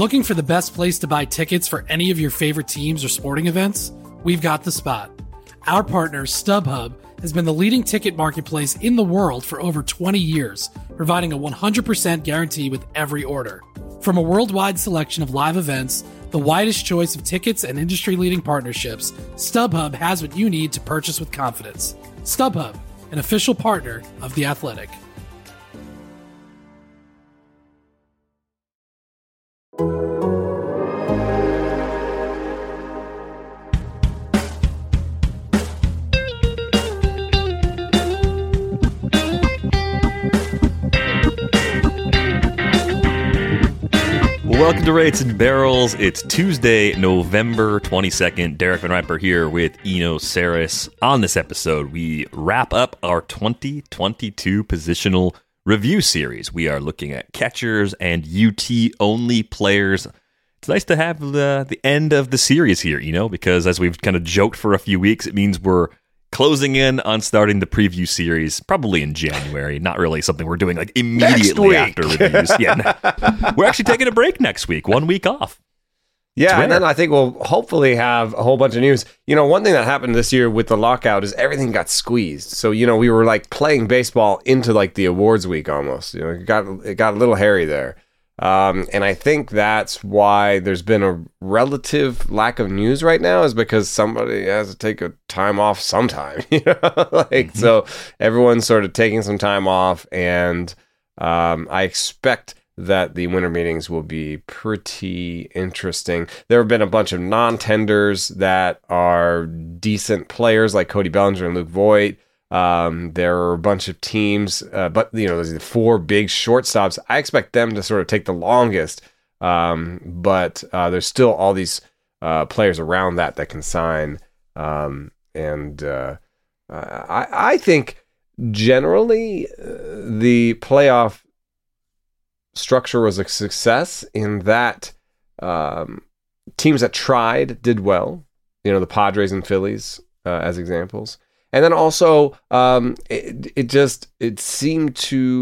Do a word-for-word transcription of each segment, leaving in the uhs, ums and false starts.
Looking for the best place to buy tickets for any of your favorite teams or sporting events? We've got the spot. Our partner, StubHub, has been the leading ticket marketplace in the world for over twenty years, providing a one hundred percent guarantee with every order. From a worldwide selection of live events, the widest choice of tickets and industry-leading partnerships, StubHub has what you need to purchase with confidence. StubHub, an official partner of The Athletic. Welcome to Rates and Barrels. It's Tuesday, November twenty-second. Derek Van Riper here with Eno Saris. On this episode, we wrap up our twenty twenty-two positional review series. We are looking at catchers and U T-only players. It's nice to have the, the end of the series here, Eno, because as we've kind of joked for a few weeks, it means we're closing in on starting the preview series, probably in January. Not really something we're doing like immediately after reviews. Yeah, we're actually taking a break next week, one week off. Yeah, and then I think we'll hopefully have a whole bunch of news. You know, one thing that happened this year with the lockout is everything got squeezed. So, you know, we were like playing baseball into like the awards week almost. You know, it got it got a little hairy there. Um, and I think that's why there's been a relative lack of news right now, is because somebody has to take a time off sometime, you know, like, mm-hmm. So everyone's sort of taking some time off, and um, I expect that the winter meetings will be pretty interesting. There have been a bunch of non-tenders that are decent players like Cody Bellinger and Luke Voigt. Um, there are a bunch of teams, uh, but you know, there's the four big shortstops. I expect them to sort of take the longest, um, but uh, there's still all these uh, players around that that can sign. Um, and uh, I, I think generally uh, the playoff structure was a success in that um, teams that tried did well. You know, the Padres and Phillies uh, as examples. And then also, um, it, it just it seemed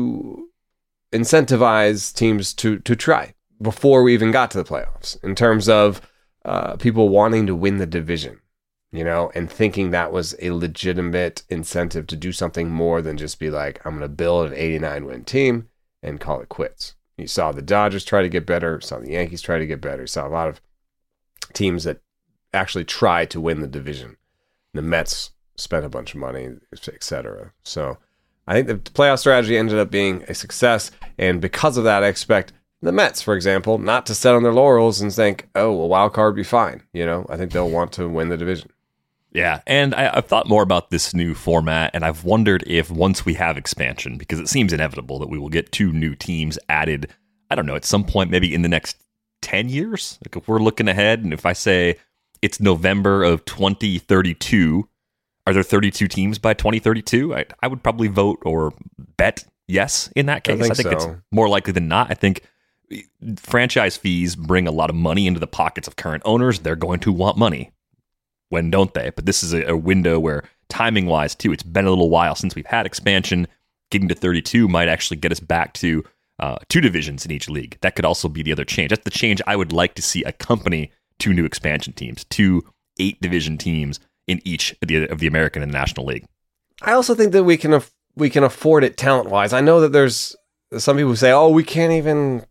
to incentivize teams to to try before we even got to the playoffs, in terms of uh, people wanting to win the division, you know, and thinking that was a legitimate incentive to do something more than just be like, I'm going to build an eighty-nine win team and call it quits. You saw the Dodgers try to get better, saw the Yankees try to get better, saw a lot of teams that actually try to win the division. The Mets spent a bunch of money, et cetera. So I think the playoff strategy ended up being a success. And because of that, I expect the Mets, for example, not to sit on their laurels and think, oh, a wild card would be fine. You know, I think they'll want to win the division. Yeah, and I, I've thought more about this new format, and I've wondered if once we have expansion, because it seems inevitable that we will get two new teams added, I don't know, at some point, maybe in the next ten years. Like if we're looking ahead, and if I say it's November of twenty thirty-two, are there thirty-two teams by twenty thirty-two? I, I would probably vote or bet yes in that case. I think, I think so. It's more likely than not. I think franchise fees bring a lot of money into the pockets of current owners. They're going to want money. When don't they? But this is a, a window where, timing-wise, too, it's been a little while since we've had expansion. Getting to thirty-two might actually get us back to uh, two divisions in each league. That could also be the other change. That's the change I would like to see accompany two new expansion teams, two eight-division teams in each of the, of the American and the National League. I also think that we can af- we can afford it talent-wise. I know that there's some people who say, oh, we can't even,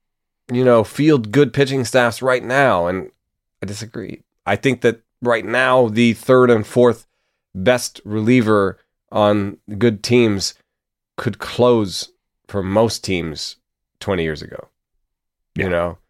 you know, field good pitching staffs right now, and I disagree. I think that right now, the third and fourth best reliever on good teams could close for most teams twenty years ago. Yeah. You know,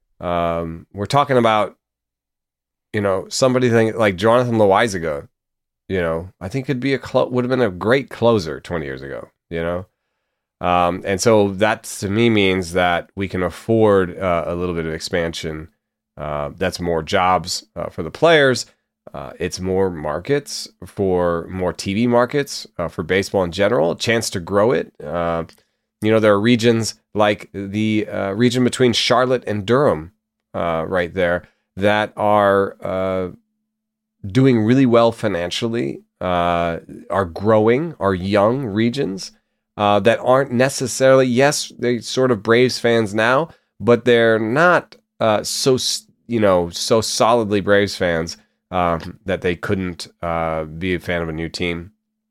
um, we're talking about, you know, somebody think like Jonathan Loaizaga, you know, I think could be a clo- would have been a great closer twenty years ago, you know? Um, and so that to me means that we can afford uh, a little bit of expansion. Uh, that's more jobs uh, for the players. Uh, it's more markets for more T V markets uh, for baseball in general, a chance to grow it. Uh, you know, there are regions like the uh, region between Charlotte and Durham uh, right there that are uh, doing really well financially, uh, are growing, are young regions uh, that aren't necessarily, yes, they sort of Braves fans now, but they're not uh, so you know so solidly Braves fans um, that they couldn't uh, be a fan of a new team.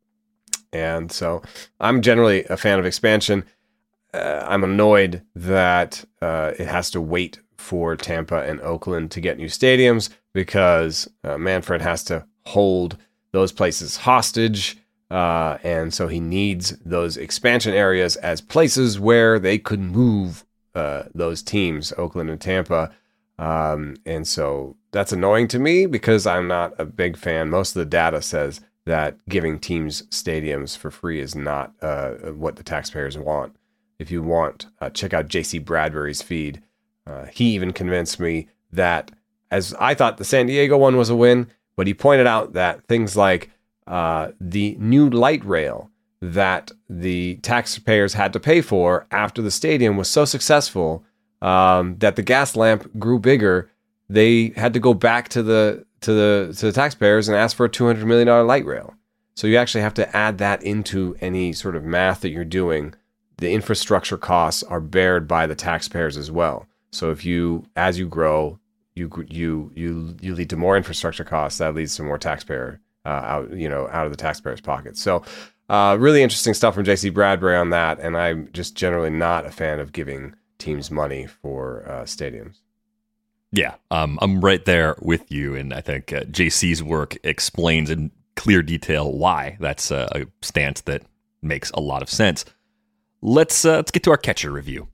And so I'm generally a fan of expansion. Uh, I'm annoyed that uh, it has to wait for Tampa and Oakland to get new stadiums because uh, Manfred has to hold those places hostage. Uh, and so he needs those expansion areas as places where they could move uh, those teams, Oakland and Tampa. Um, and so that's annoying to me because I'm not a big fan. Most of the data says that giving teams stadiums for free is not uh, what the taxpayers want. If you want, uh, check out J C Bradbury's feed. Uh, he even convinced me that, as I thought the San Diego one was a win, but he pointed out that things like uh, the new light rail that the taxpayers had to pay for after the stadium was so successful um, that the gas lamp grew bigger. They had to go back to the to the to the taxpayers and ask for a two hundred million dollars light rail. So you actually have to add that into any sort of math that you're doing. The infrastructure costs are bared by the taxpayers as well. So if you, as you grow, you you you you lead to more infrastructure costs. That leads to more taxpayer uh, out you know out of the taxpayers' pockets. So uh, really interesting stuff from J C Bradbury on that. And I'm just generally not a fan of giving teams money for uh, stadiums. Yeah, um, I'm right there with you, and I think uh, J C's work explains in clear detail why that's a, a stance that makes a lot of sense. Let's uh, let's get to our catcher review.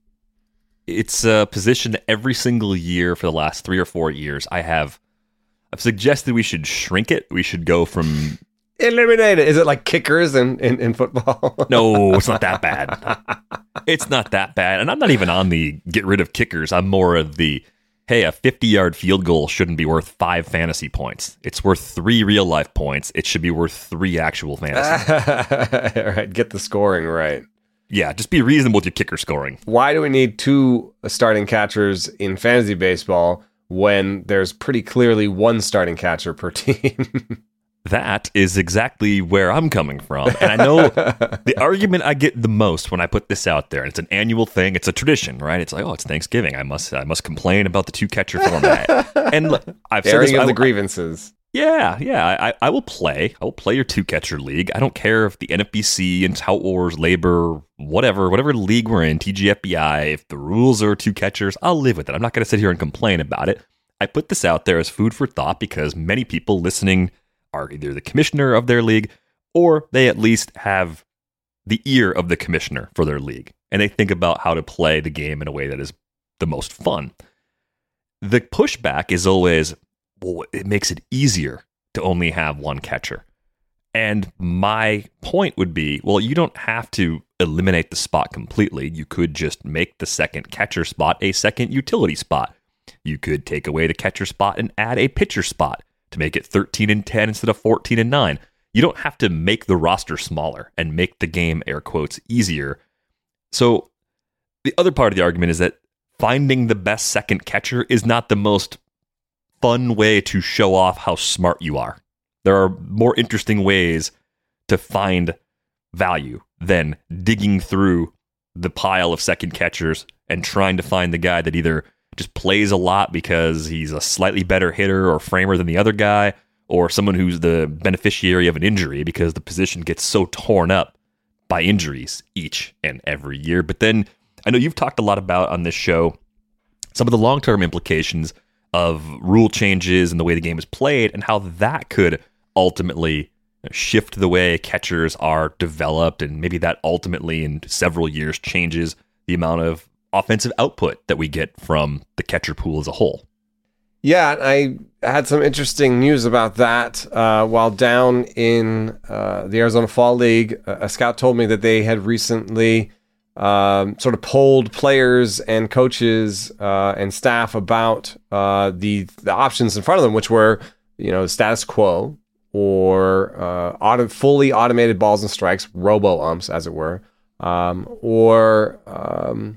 It's a position that every single year for the last three or four years I have I've suggested we should shrink it. We should go from eliminate it. Is it like kickers in, in, in football? No, it's not that bad. It's not that bad, and I'm not even on the get rid of kickers. I'm more of the hey, a fifty-yard field goal shouldn't be worth five fantasy points. It's worth three real-life points. It should be worth three actual fantasy. All right, get the scoring right. Yeah, just be reasonable with your kicker scoring. Why do we need two starting catchers in fantasy baseball when there's pretty clearly one starting catcher per team? That is exactly where I'm coming from. And I know the argument I get the most when I put this out there, and it's an annual thing, it's a tradition, right? It's like, oh, it's Thanksgiving. I must I must complain about the two-catcher format. And look, I've said this, of I, the grievances. Yeah, yeah. I, I will play. I will play your two-catcher league. I don't care if the N F B C and Tout Wars, Labor, whatever, whatever league we're in, T G F B I, if the rules are two catchers, I'll live with it. I'm not going to sit here and complain about it. I put this out there as food for thought because many people listening are either the commissioner of their league or they at least have the ear of the commissioner for their league. And they think about how to play the game in a way that is the most fun. The pushback is always, well, it makes it easier to only have one catcher. And my point would be, well, you don't have to eliminate the spot completely. You could just make the second catcher spot a second utility spot. You could take away the catcher spot and add a pitcher spot to make it thirteen and ten instead of fourteen and nine. You don't have to make the roster smaller and make the game, air quotes, easier. So the other part of the argument is that finding the best second catcher is not the most fun way to show off how smart you are. There are more interesting ways to find value than digging through the pile of second catchers and trying to find the guy that either just plays a lot because he's a slightly better hitter or framer than the other guy, or someone who's the beneficiary of an injury because the position gets so torn up by injuries each and every year. But then I know you've talked a lot about on this show some of the long-term implications of rule changes and the way the game is played and how that could ultimately shift the way catchers are developed, and maybe that ultimately in several years changes the amount of offensive output that we get from the catcher pool as a whole. Yeah, I had some interesting news about that. Uh, while down in uh, the Arizona Fall League, a scout told me that they had recently um, sort of polled players and coaches uh, and staff about uh, the the options in front of them, which were, you know, status quo or uh, auto, fully automated balls and strikes, robo-umps, as it were, um, or um,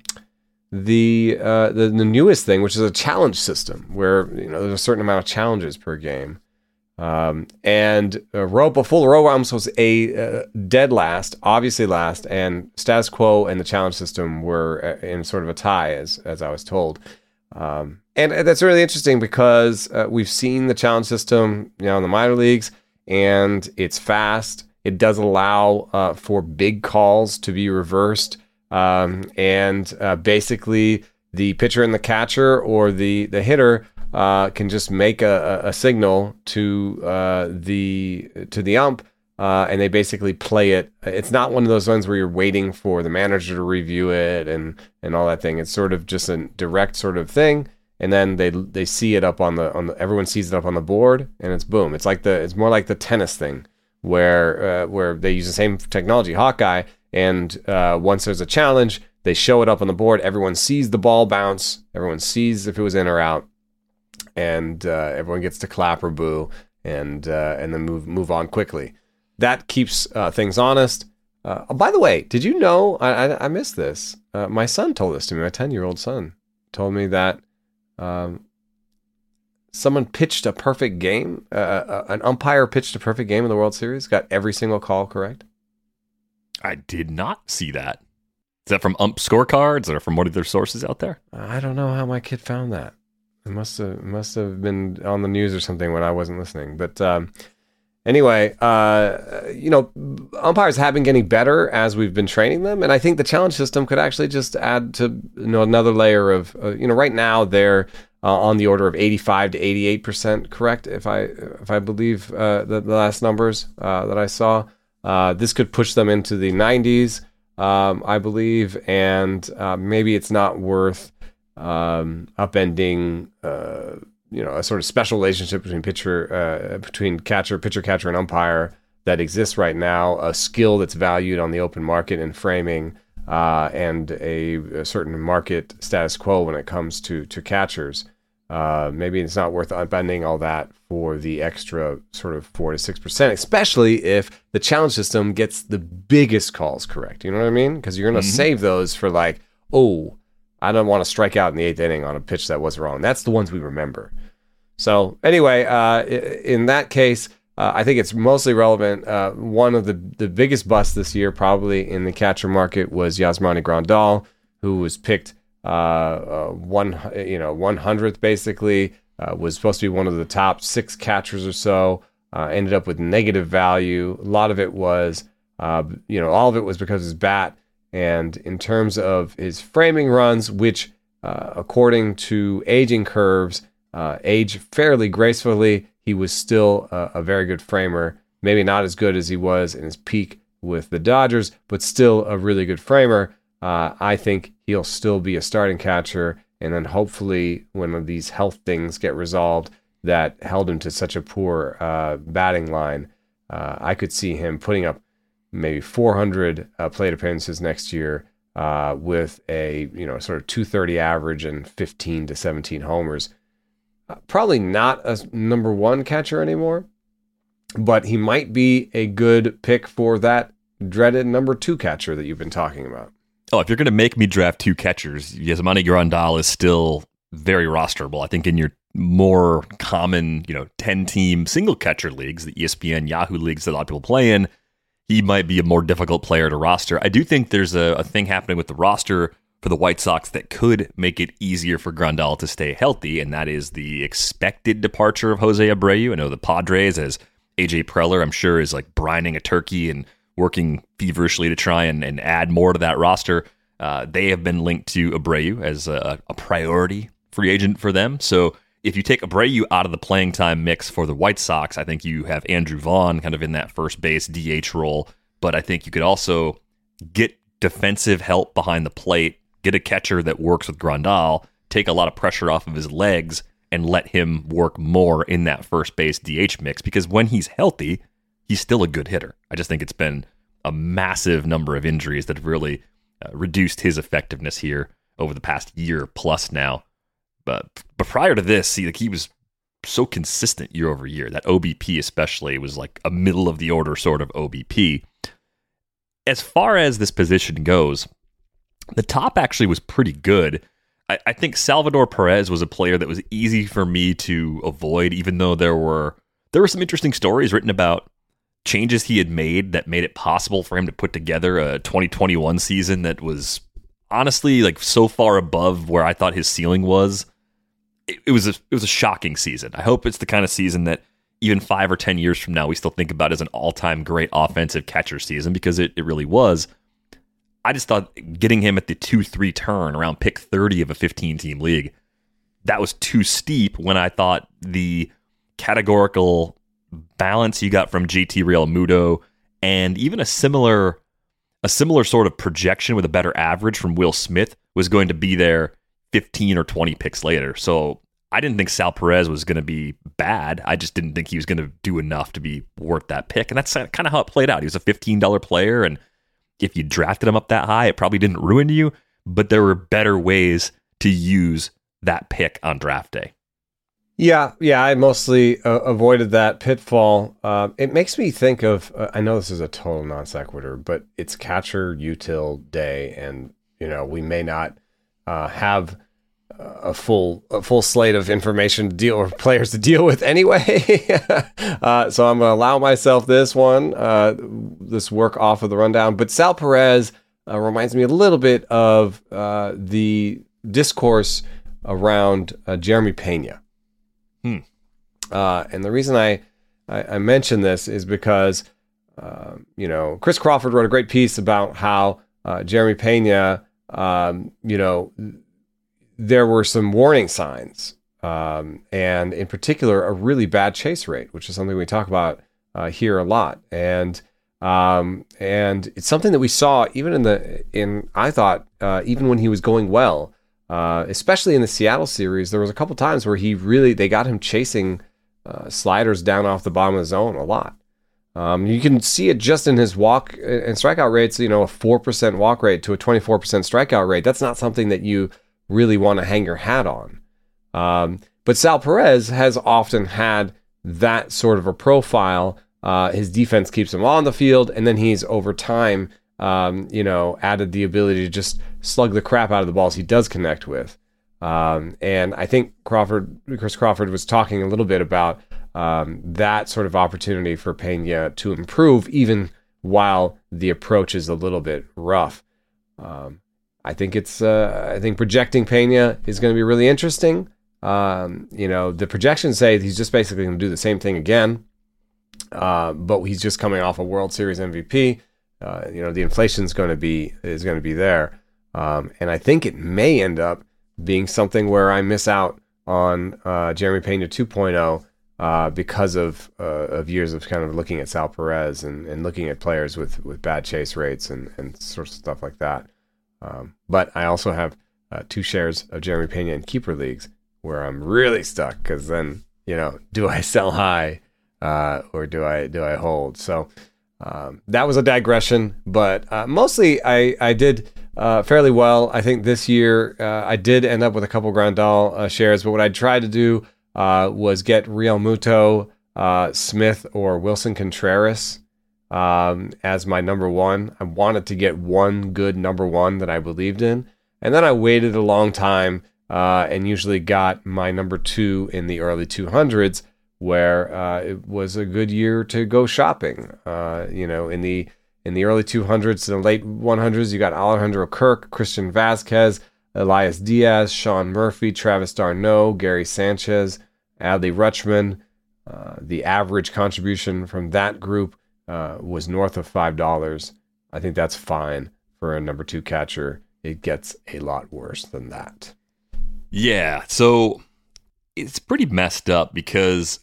the, uh, the the newest thing, which is a challenge system, where, you know, there's a certain amount of challenges per game. Um, and uh, robo, full robo-umps was a uh, dead last, obviously last, and status quo and the challenge system were in sort of a tie, as as I was told. Um, and that's really interesting because uh, we've seen the challenge system, you know, in the minor leagues, and it's fast. It does allow uh, for big calls to be reversed, um, and uh, basically the pitcher and the catcher or the the hitter uh, can just make a, a signal to uh, the to the ump, uh, and they basically play it. It's not one of those ones where you're waiting for the manager to review it and and all that thing. It's sort of just a direct sort of thing. And then they they see it up on the on the everyone sees it up on the board, and it's boom. It's like the it's more like the tennis thing where uh, where they use the same technology, Hawkeye, and uh, once there's a challenge, they show it up on the board. Everyone sees the ball bounce. Everyone sees if it was in or out, and uh, everyone gets to clap or boo, and uh, and then move move on quickly. That keeps uh, things honest. Uh, oh, by the way, did you know? I I, I missed this. Uh, my son told this to me. My ten-year-old son told me that. Um, someone pitched a perfect game. Uh, uh, an umpire pitched a perfect game in the World Series. Got every single call correct. I did not see that. Is that from ump scorecards or from one of their sources out there? I don't know how my kid found that. It must have must have been on the news or something when I wasn't listening. But um, anyway, uh, you know, umpires have been getting better as we've been training them, and I think the challenge system could actually just add to you know another layer of uh, you know right now they're uh, on the order of eighty-five to eighty-eight percent correct if I if I believe uh, the, the last numbers uh, that I saw. Uh, this could push them into the nineties, um, I believe, and uh, maybe it's not worth um, upending. Uh, you know, a sort of special relationship between pitcher, uh, between catcher, pitcher, catcher, and umpire that exists right now, a skill that's valued on the open market in framing, uh, and a, a certain market status quo when it comes to, to catchers. Uh, maybe it's not worth upending all that for the extra sort of four to six percent, especially if the challenge system gets the biggest calls correct. You know what I mean? Because you're going to mm-hmm. save those for like, oh, I don't want to strike out in the eighth inning on a pitch that was wrong. That's the ones we remember. So anyway, uh, in that case, uh, I think it's mostly relevant. Uh, one of the, the biggest busts this year, probably in the catcher market, was Yasmani Grandal, who was picked uh, uh, one you know one hundredth basically. Uh, was supposed to be one of the top six catchers or so. Uh, ended up with negative value. A lot of it was, uh, you know, all of it was because of his bat. And in terms of his framing runs, which uh, according to aging curves, Uh, age fairly gracefully, he was still a, a very good framer. Maybe not as good as he was in his peak with the Dodgers, but still a really good framer. Uh, I think he'll still be a starting catcher, and then hopefully when these health things get resolved that held him to such a poor uh, batting line, uh, I could see him putting up maybe four hundred uh, plate appearances next year uh, with a you know sort of two thirty average and fifteen to seventeen homers. Uh, probably not a number one catcher anymore, but he might be a good pick for that dreaded number two catcher that you've been talking about. Oh, if you're going to make me draft two catchers, Yasmani Grandal is still very rosterable. I think in your more common, you know, ten-team single catcher leagues, the E S P N, Yahoo leagues that a lot of people play in, he might be a more difficult player to roster. I do think there's a, a thing happening with the roster for the White Sox that could make it easier for Grandal to stay healthy, and that is the expected departure of Jose Abreu. I know the Padres, as A J Preller, I'm sure, is like brining a turkey and working feverishly to try and, and add more to that roster. Uh, they have been linked to Abreu as a, a priority free agent for them. So if you take Abreu out of the playing time mix for the White Sox, I think you have Andrew Vaughn kind of in that first base D H role, but I think you could also get defensive help behind the plate, get a catcher that works with Grandal, take a lot of pressure off of his legs, and let him work more in that first base D H mix. Because when he's healthy, he's still a good hitter. I just think it's been a massive number of injuries that have really uh, reduced his effectiveness here over the past year plus now. But but prior to this, see, like he was so consistent year over year. That O B P especially was like a middle of the order sort of O B P. As far as this position goes, the top actually was pretty good. I, I think Salvador Perez was a player that was easy for me to avoid, even though there were there were some interesting stories written about changes he had made that made it possible for him to put together a twenty twenty-one season that was honestly like so far above where I thought his ceiling was it, it was a, it was a shocking season. I hope it's the kind of season that even five or ten years from now, we still think about as an all-time great offensive catcher season, because it, it really was. I just thought getting him at the two three turn around pick thirty of a fifteen-team league, that was too steep when I thought the categorical balance you got from J T Realmuto and even a similar a similar sort of projection with a better average from Will Smith was going to be there fifteen or twenty picks later. So I didn't think Sal Perez was going to be bad. I just didn't think he was going to do enough to be worth that pick. And that's kind of how it played out. He was a fifteen dollars player, and if you drafted him up that high, it probably didn't ruin you, but there were better ways to use that pick on draft day. Yeah, yeah, I mostly uh, avoided that pitfall. Uh, it makes me think of, uh, I know this is a total non sequitur, but it's catcher util day, and you know we may not uh, have a full a full slate of information to deal or players to deal with anyway. uh, so I'm going to allow myself this one, uh, this work off of the rundown. But Sal Perez uh, reminds me a little bit of uh, the discourse around uh, Jeremy Pena. Hmm. Uh, and the reason I, I, I mention this is because, uh, you know, Chris Crawford wrote a great piece about how uh, Jeremy Pena, um, you know, there were some warning signs, um, and in particular, a really bad chase rate, which is something we talk about uh, here a lot. And um, and it's something that we saw even in the in I thought uh, even when he was going well, uh, especially in the Seattle series, there was a couple times where he really they got him chasing uh, sliders down off the bottom of the zone a lot. Um, you can see it just in his walk and strikeout rates. You know, a four percent walk rate to a twenty-four percent strikeout rate. That's not something that you really want to hang your hat on. Um, but Sal Perez has often had that sort of a profile. Uh, his defense keeps him on the field, and then he's over time, um, you know, added the ability to just slug the crap out of the balls he does connect with. Um, and I think Crawford, Chris Crawford was talking a little bit about um, that sort of opportunity for Pena to improve, even while the approach is a little bit rough. Um, I think it's. Uh, I think projecting Pena is going to be really interesting. Um, you know, the projections say he's just basically going to do the same thing again, uh, but he's just coming off a World Series M V P. Uh, you know, the inflation is going to be is going to be there, um, and I think it may end up being something where I miss out on uh, Jeremy Pena two point oh uh, because of uh, of years of kind of looking at Sal Perez and, and looking at players with with bad chase rates and and sorts of stuff like that. Um, but I also have uh, two shares of Jeremy Pena in keeper leagues where I'm really stuck, because then, you know, do I sell high uh, or do I do I hold? So um, that was a digression, but uh, mostly I, I did uh, fairly well. I think this year uh, I did end up with a couple Grandal uh, shares, but what I tried to do uh, was get Realmuto, uh, Smith, or Wilson Contreras Um, as my number one. I wanted to get one good number one that I believed in. And then I waited a long time uh, and usually got my number two in the early two hundreds, where uh, it was a good year to go shopping. Uh, you know, in the in the early two hundreds to the late one hundreds, you got Alejandro Kirk, Christian Vasquez, Elias Diaz, Sean Murphy, Travis d'Arnaud, Gary Sanchez, Adley Rutschman. Uh, the average contribution from that group Uh, was north of five dollars. I think that's fine for a number two catcher. It gets a lot worse than that. Yeah, so it's pretty messed up because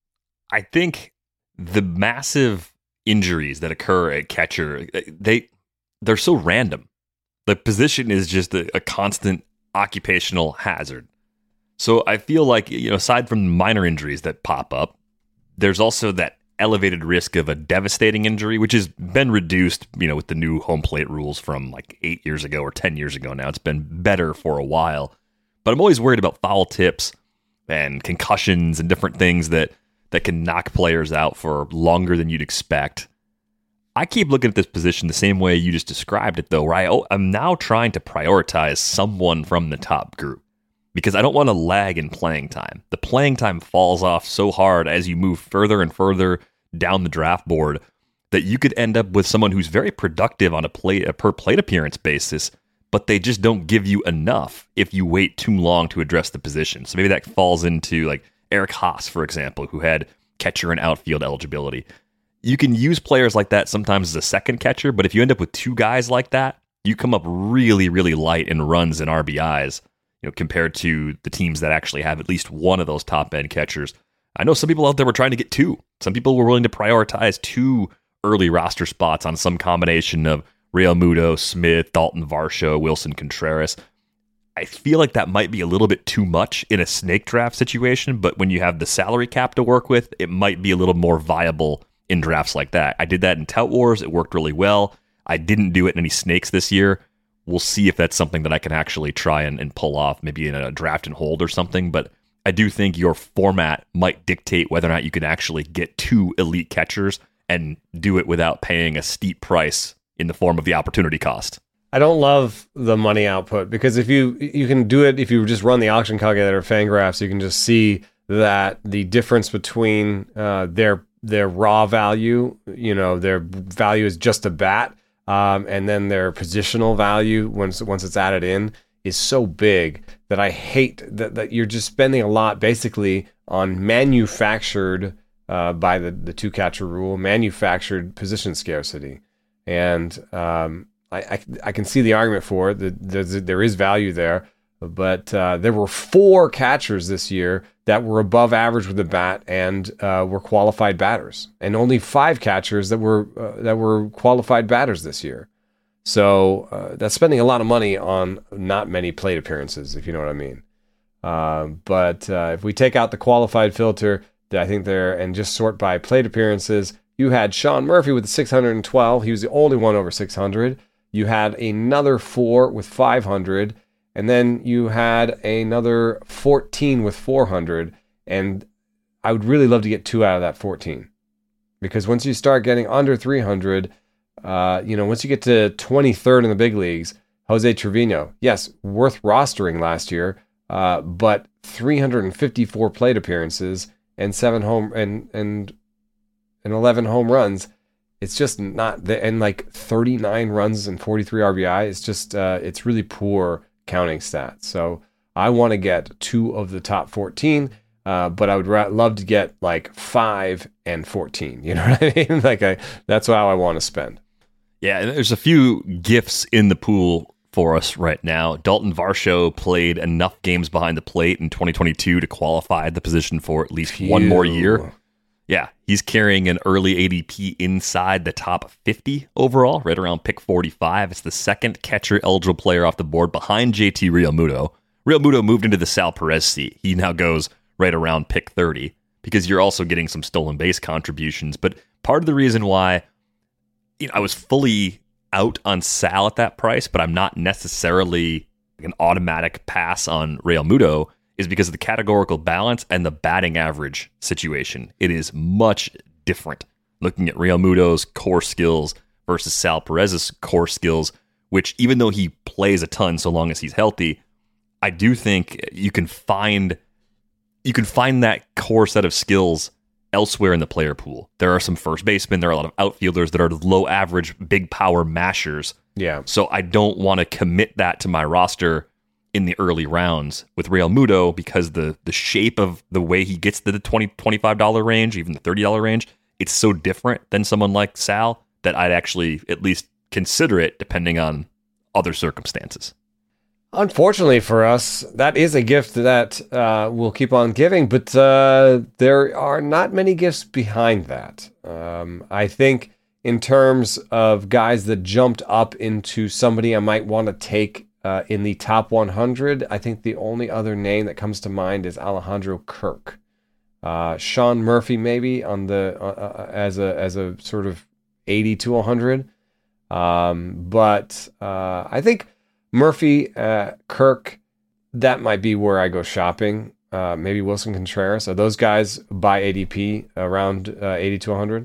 I think the massive injuries that occur at catcher, they, they're so random. The position is just a, a constant occupational hazard. So I feel like, you know, aside from minor injuries that pop up, there's also that elevated risk of a devastating injury, which has been reduced, you know, with the new home plate rules from like eight years ago or ten years ago now. It's been better for a while. But I'm always worried about foul tips and concussions and different things that, that can knock players out for longer than you'd expect. I keep looking at this position the same way you just described it, though, where I, oh, I'm now trying to prioritize someone from the top group because I don't want to lag in playing time. The playing time falls off so hard as you move further and further down the draft board that you could end up with someone who's very productive on a play a per plate appearance basis, but they just don't give you enough if you wait too long to address the position. So maybe that falls into like Eric Haas, for example, who had catcher and outfield eligibility. You can use players like that sometimes as a second catcher, but if you end up with two guys like that, you come up really, really light in runs and R B Is, you know, compared to the teams that actually have at least one of those top-end catchers. I know some people out there were trying to get two. Some people were willing to prioritize two early roster spots on some combination of Real Muto, Smith, Dalton Varsho, Wilson Contreras. I feel like that might be a little bit too much in a snake draft situation, but when you have the salary cap to work with, it might be a little more viable in drafts like that. I did that in Tout Wars. It worked really well. I didn't do it in any snakes this year. We'll see if that's something that I can actually try and, and pull off, maybe in a draft and hold or something, but I do think your format might dictate whether or not you can actually get two elite catchers and do it without paying a steep price in the form of the opportunity cost. I don't love the money output because if you you can do it, if you just run the auction calculator of Fangraphs, you can just see that the difference between uh, their their raw value, you know, their value is just a bat, um, and then their positional value once once it's added in is so big that I hate that, that you're just spending a lot basically on manufactured uh, by the the two catcher rule, manufactured position scarcity, and um, I, I, I can see the argument for it. That there is value there, but uh, there were four catchers this year that were above average with the bat and uh, were qualified batters, and only five catchers that were uh, that were qualified batters this year. So uh, that's spending a lot of money on not many plate appearances, if you know what I mean. Uh, but uh, if we take out the qualified filter, I think there and just sort by plate appearances, you had Sean Murphy with six hundred twelve. He was the only one over six hundred. You had another four with five hundred, and then you had another fourteen with four hundred, and I would really love to get two out of that fourteen, because once you start getting under three hundred, uh, you know, once you get to twenty-third in the big leagues, Jose Trevino, yes, worth rostering last year, uh, but three hundred fifty-four plate appearances and seven home and and and eleven home runs. It's just not the and like thirty-nine runs and forty-three R B I. It's just uh, it's really poor counting stats. So I want to get two of the top fourteen, uh, but I would ra- love to get like five and fourteen. You know what I mean? Like I, that's how I want to spend. Yeah, and there's a few gifts in the pool for us right now. Dalton Varsho played enough games behind the plate in twenty twenty-two to qualify the position for at least Phew. one more year. Yeah, he's carrying an early A D P inside the top fifty overall, right around pick forty-five. It's the second catcher-eligible player off the board behind J T Realmuto. Realmuto moved into the Sal Perez seat. He now goes right around pick thirty because you're also getting some stolen base contributions. But part of the reason why you know, I was fully out on Sal at that price, but I'm not necessarily an automatic pass on Realmuto is because of the categorical balance and the batting average situation. It is much different looking at Realmuto's core skills versus Sal Perez's core skills, which even though he plays a ton so long as he's healthy, I do think you can find you can find that core set of skills elsewhere in the player pool. There are some first basemen, there are a lot of outfielders that are low average, big power mashers. Yeah. So I don't want to commit that to my roster in the early rounds with Realmuto because the the shape of the way he gets to the twenty dollars, twenty-five dollars range, even the thirty dollars range, it's so different than someone like Sal that I'd actually at least consider it depending on other circumstances. Unfortunately for us, that is a gift that uh, we'll keep on giving, but uh, there are not many gifts behind that. Um, I think in terms of guys that jumped up into somebody I might want to take Uh, in the top one hundred, I think the only other name that comes to mind is Alejandro Kirk. Uh, Sean Murphy maybe on the uh, uh, as a as a sort of eighty to one hundred. Um, but uh, I think Murphy, uh, Kirk, that might be where I go shopping. Uh, maybe Wilson Contreras. Are those guys by A D P around uh, eighty to one hundred?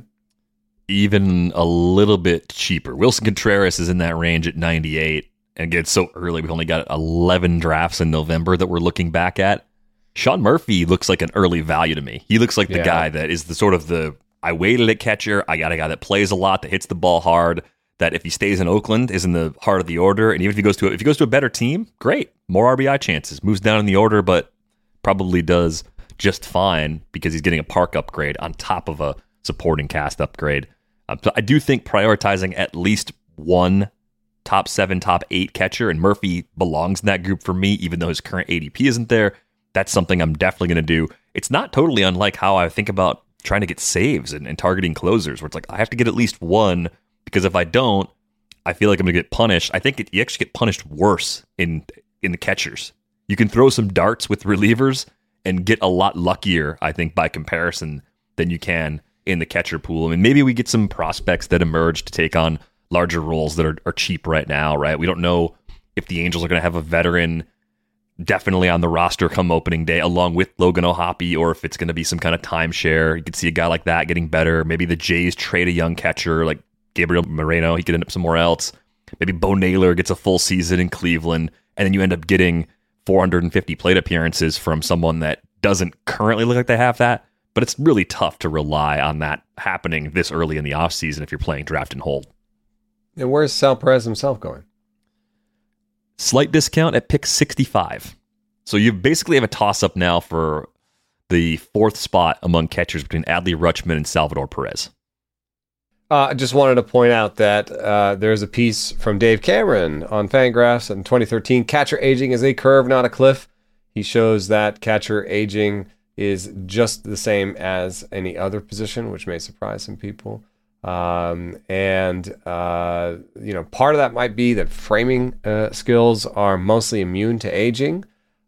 Even a little bit cheaper. Wilson Contreras is in that range at ninety-eight. And again, it's so early. We've only got eleven drafts in November that we're looking back at. Sean Murphy looks like an early value to me. He looks like the yeah. guy that is the sort of the, I waited at catcher. I got a guy that plays a lot, that hits the ball hard, that if he stays in Oakland is in the heart of the order, and even if he goes to a, if he goes to a better team, great, more R B I chances, moves down in the order, but probably does just fine because he's getting a park upgrade on top of a supporting cast upgrade. Um, so I do think prioritizing at least one top seven, top eight catcher, and Murphy belongs in that group for me, even though his current A D P isn't there. That's something I'm definitely going to do. It's not totally unlike how I think about trying to get saves and, and targeting closers, where it's like I have to get at least one, because if I don't, I feel like I'm going to get punished. I think it, you actually get punished worse in in the catchers. You can throw some darts with relievers and get a lot luckier, I think, by comparison than you can in the catcher pool. I mean, maybe we get some prospects that emerge to take on larger roles that are, are cheap right now, right? We don't know if the Angels are going to have a veteran definitely on the roster come opening day along with Logan O'Hoppe, or if it's going to be some kind of timeshare. You could see a guy like that getting better. Maybe the Jays trade a young catcher like Gabriel Moreno. He could end up somewhere else. Maybe Bo Naylor gets a full season in Cleveland, and then you end up getting four hundred fifty plate appearances from someone that doesn't currently look like they have that. But it's really tough to rely on that happening this early in the offseason if you're playing draft and hold. And where's Sal Perez himself going? Slight discount at pick sixty-five. So you basically have a toss-up now for the fourth spot among catchers between Adley Rutschman and Salvador Perez. Uh, I just wanted to point out that uh, there's a piece from Dave Cameron on Fangraphs in twenty thirteen. Catcher aging is a curve, not a cliff. He shows that catcher aging is just the same as any other position, which may surprise some people. Um, and, uh, you know, part of that might be that framing uh, skills are mostly immune to aging,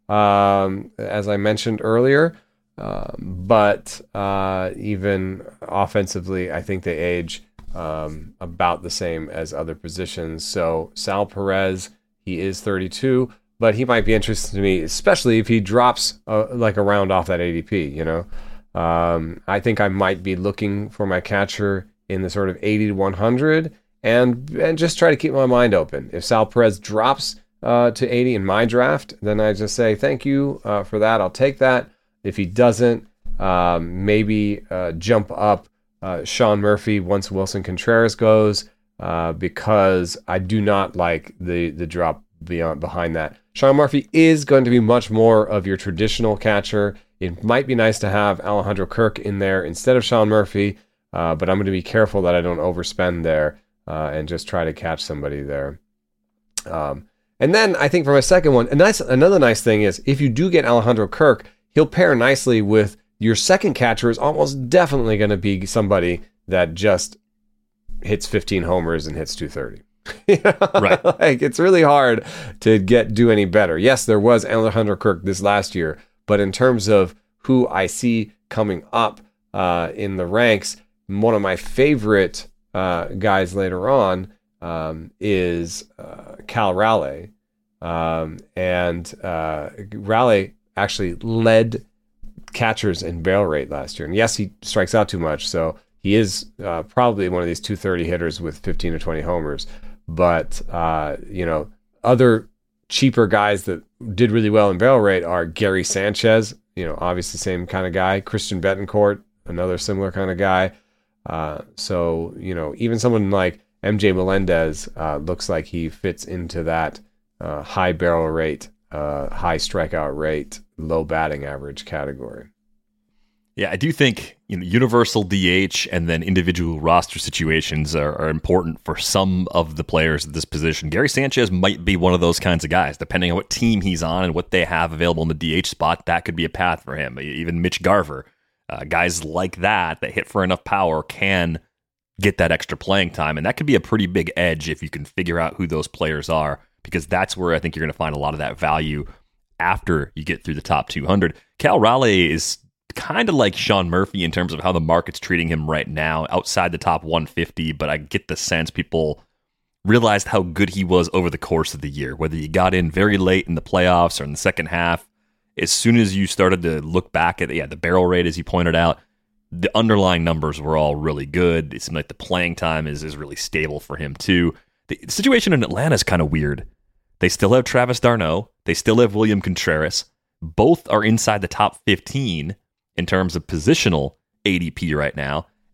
um, as I mentioned earlier. Uh, but uh, even offensively, I think they age um, about the same as other positions. So Sal Perez, he is thirty-two, but he might be interesting to me, especially if he drops uh, like a round off that A D P, you know. Um, I think I might be looking for my catcher in the sort of eighty to one hundred, and and just try to keep my mind open. If Sal Perez drops uh, to eighty in my draft, then I just say, thank you uh, for that. I'll take that. If he doesn't, um, maybe uh, jump up uh, Sean Murphy once Wilson Contreras goes, uh, because I do not like the the drop beyond behind that. Sean Murphy is going to be much more of your traditional catcher. It might be nice to have Alejandro Kirk in there instead of Sean Murphy, uh, but I'm going to be careful that I don't overspend there uh, and just try to catch somebody there. Um, and then I think for my second one, a nice, another nice thing is if you do get Alejandro Kirk, he'll pair nicely with your second catcher is almost definitely going to be somebody that just hits fifteen homers and hits two thirty. You know? Right. Like, it's really hard to get do any better. Yes, there was Alejandro Kirk this last year, but in terms of who I see coming up uh, in the ranks, one of my favorite uh, guys later on um, is uh, Cal Raleigh. Um, and uh, Raleigh actually led catchers in barrel rate last year. And yes, he strikes out too much, so he is uh, probably one of these two thirty hitters with fifteen or twenty homers. But, uh, you know, other cheaper guys that did really well in barrel rate are Gary Sanchez, you know, obviously same kind of guy. Christian Betancourt, another similar kind of guy. Uh, so, you know, even someone like M J Melendez uh, looks like he fits into that uh, high barrel rate, uh, high strikeout rate, low batting average category. Yeah, I do think, you know, universal D H and then individual roster situations are, are important for some of the players at this position. Gary Sanchez might be one of those kinds of guys, depending on what team he's on and what they have available in the D H spot. That could be a path for him. Even Mitch Garver, uh, guys like that that hit for enough power can get that extra playing time, and that could be a pretty big edge if you can figure out who those players are, because that's where I think you're going to find a lot of that value after you get through the top two hundred. Cal Raleigh is kind of like Sean Murphy in terms of how the market's treating him right now, outside the top one fifty, but I get the sense people realized how good he was over the course of the year, whether you got in very late in the playoffs or in the second half. As soon as you started to look back at yeah, the barrel rate, as you pointed out, the underlying numbers were all really good. It seemed like the playing time is, is really stable for him too. The situation in Atlanta is kind of weird. They still have Travis d'Arnaud. They still have William Contreras. Both are inside the top fifteen in terms of positional A D P right now.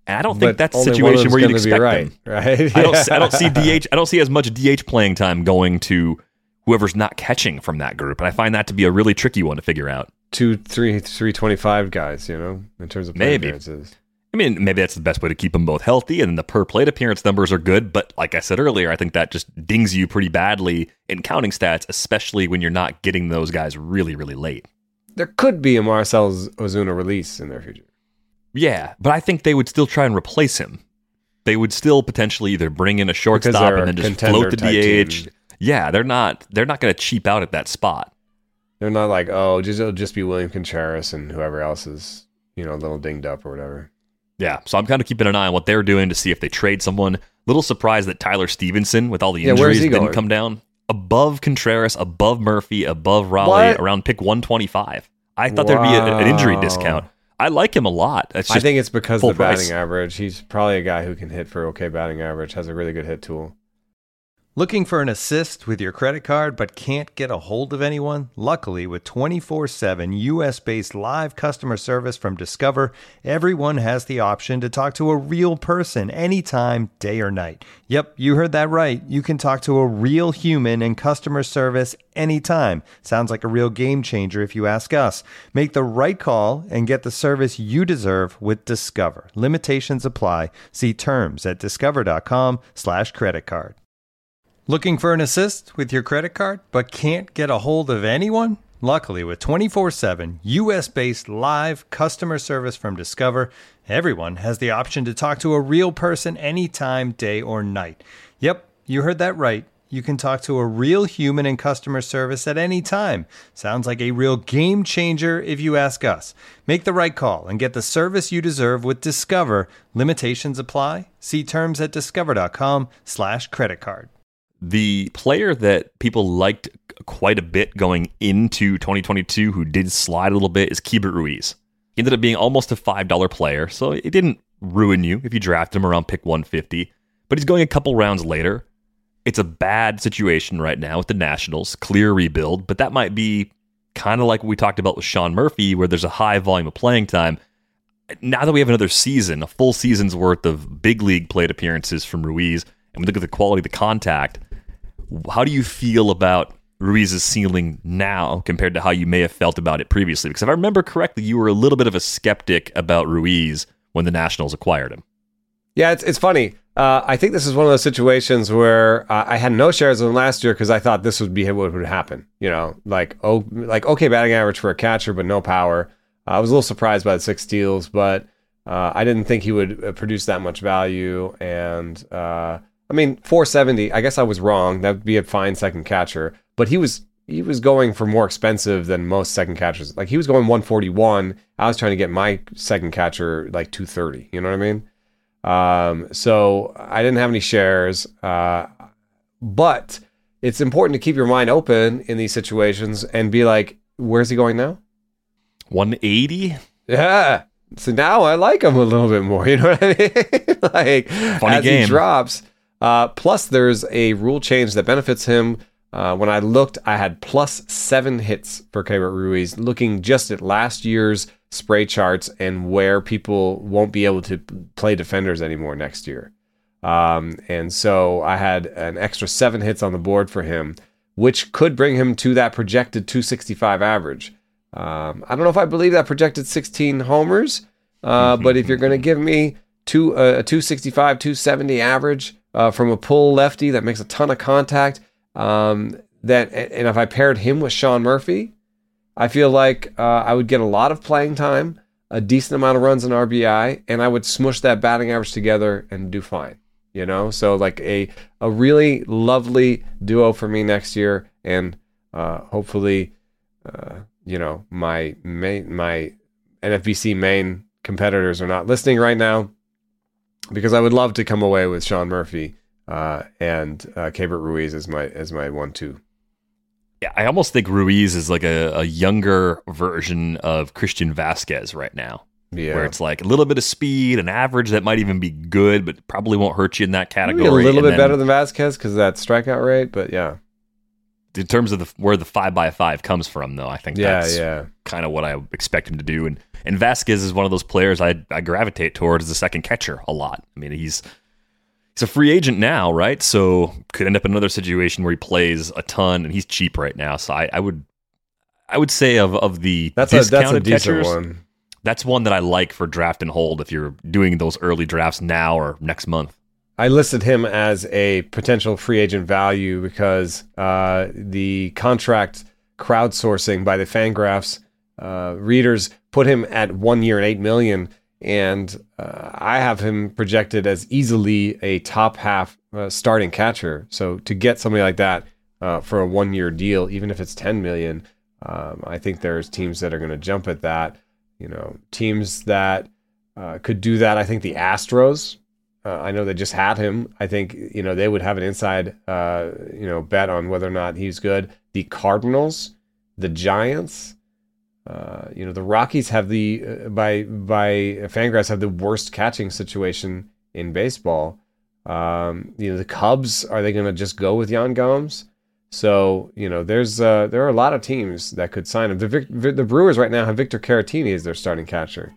And I don't But think that's a only one of situation them's where you'd gonna be expect right, him. right? I don't. I don't see D H. I don't see as much D H playing time going to whoever's not catching from that group, and I find that to be a really tricky one to figure out. Two, three, three twenty-five guys, you know, in terms of play Maybe. appearances. I mean, maybe that's the best way to keep them both healthy, and the per plate appearance numbers are good. But like I said earlier, I think that just dings you pretty badly in counting stats, especially when you're not getting those guys really, really late. There could be a Marcell Ozuna release in their future. Yeah, but I think they would still try and replace him. They would still potentially either bring in a shortstop and then just float the D H. Team. Yeah, they're not. They're not going to cheap out at that spot. They're not like, oh, just it'll just be William Contreras and whoever else is, you know, a little dinged up or whatever. Yeah, so I'm kind of keeping an eye on what they're doing to see if they trade someone. Little surprised that Tyler Stevenson, with all the Yeah, injuries, where's he didn't going? come down above Contreras, above Murphy, above Raleigh, What? around pick one twenty-five. I thought there'd be a, an injury Wow. discount. I like him a lot. It's I just think it's because full of the batting price. average. He's probably a guy who can hit for okay batting average, has a really good hit tool. Looking for an assist with your credit card but can't get a hold of anyone? Luckily, with twenty-four seven U S-based live customer service from Discover, everyone has the option to talk to a real person anytime, day or night. Yep, you heard that right. You can talk to a real human in customer service anytime. Sounds like a real game changer if you ask us. Make the right call and get the service you deserve with Discover. Limitations apply. See terms at discover.com slash credit card. Looking for an assist with your credit card but can't get a hold of anyone? Luckily, with twenty-four seven U S-based live customer service from Discover, everyone has the option to talk to a real person anytime, day or night. Yep, you heard that right. You can talk to a real human in customer service at any time. Sounds like a real game changer if you ask us. Make the right call and get the service you deserve with Discover. Limitations apply. See terms at discover.com slash credit card. The player that people liked quite a bit going into twenty twenty-two who did slide a little bit is Keibert Ruiz. He ended up being almost a five dollar player, so it didn't ruin you if you draft him around pick one fifty. But he's going a couple rounds later. It's a bad situation right now with the Nationals, clear rebuild, but that might be kind of like what we talked about with Sean Murphy, where there's a high volume of playing time. Now that we have another season, a full season's worth of big league plate appearances from Ruiz, and we look at the quality of the contact, how do you feel about Ruiz's ceiling now compared to how you may have felt about it previously? Because if I remember correctly, you were a little bit of a skeptic about Ruiz when the Nationals acquired him. Yeah, it's it's funny. Uh, I think this is one of those situations where uh, I had no shares of him last year because I thought this would be what would happen. You know, like oh, like okay batting average for a catcher, but no power. Uh, I was a little surprised by the six steals, but uh, I didn't think he would uh, produce that much value. And uh, I mean, four seventy. I guess I was wrong. That would be a fine second catcher, but he was he was going for more expensive than most second catchers. Like he was going one forty-one. I was trying to get my second catcher like two thirty. You know what I mean? Um, so I didn't have any shares, uh, but it's important to keep your mind open in these situations and be like, where's he going now? one eighty? Yeah. So now I like him a little bit more. You know what I mean? Like Funny as game. he drops. Uh, plus there's a rule change that benefits him. Uh, when I looked, I had plus seven hits for Keibert Ruiz, looking just at last year's spray charts and where people won't be able to play defenders anymore next year. Um, and so I had an extra seven hits on the board for him, which could bring him to that projected two sixty-five average. Um, I don't know if I believe that projected sixteen homers, uh, but if you're going to give me two, uh, a two sixty-five, two seventy average uh, from a pull lefty that makes a ton of contact, um, that and if I paired him with Sean Murphy, I feel like uh, I would get a lot of playing time, a decent amount of runs in R B I, and I would smush that batting average together and do fine. You know, so like a a really lovely duo for me next year, and uh, hopefully, uh, you know, my main my N F B C main competitors are not listening right now, because I would love to come away with Sean Murphy uh, and uh, Keibert Ruiz as my as my one two. Yeah, I almost think Ruiz is like a, a younger version of Christian Vasquez right now. Yeah, where it's like a little bit of speed, an average that might even be good, but probably won't hurt you in that category. Maybe a little and bit then, better than Vasquez because of that strikeout rate, but yeah. in terms of the, where the five by five comes from, though, I think yeah, that's yeah. kind of what I expect him to do. And and Vasquez is one of those players I I gravitate towards as a second catcher a lot. I mean, he's he's a free agent now, right? So could end up in another situation where he plays a ton, and he's cheap right now. So I, I would I would say of of the that's a that's a decent catchers, one. That's one that I like for draft and hold if you're doing those early drafts now or next month. I listed him as a potential free agent value because uh, the contract crowdsourcing by the Fangraphs uh, readers put him at one year and eight million, and uh, I have him projected as easily a top half uh, starting catcher. So to get somebody like that uh, for a one year deal, even if it's ten million, um, I think there's teams that are going to jump at that. You know, teams that uh, could do that. I think the Astros. Uh, I know they just had him. I think, you know, they would have an inside, uh, you know, bet on whether or not he's good. The Cardinals, the Giants, uh, you know, the Rockies have the, uh, by by Fangraphs, have the worst catching situation in baseball. Um, you know, the Cubs, are they going to just go with Yan Gomes? So, you know, there's uh, there are a lot of teams that could sign him. The Vic- the Brewers right now have Victor Caratini as their starting catcher.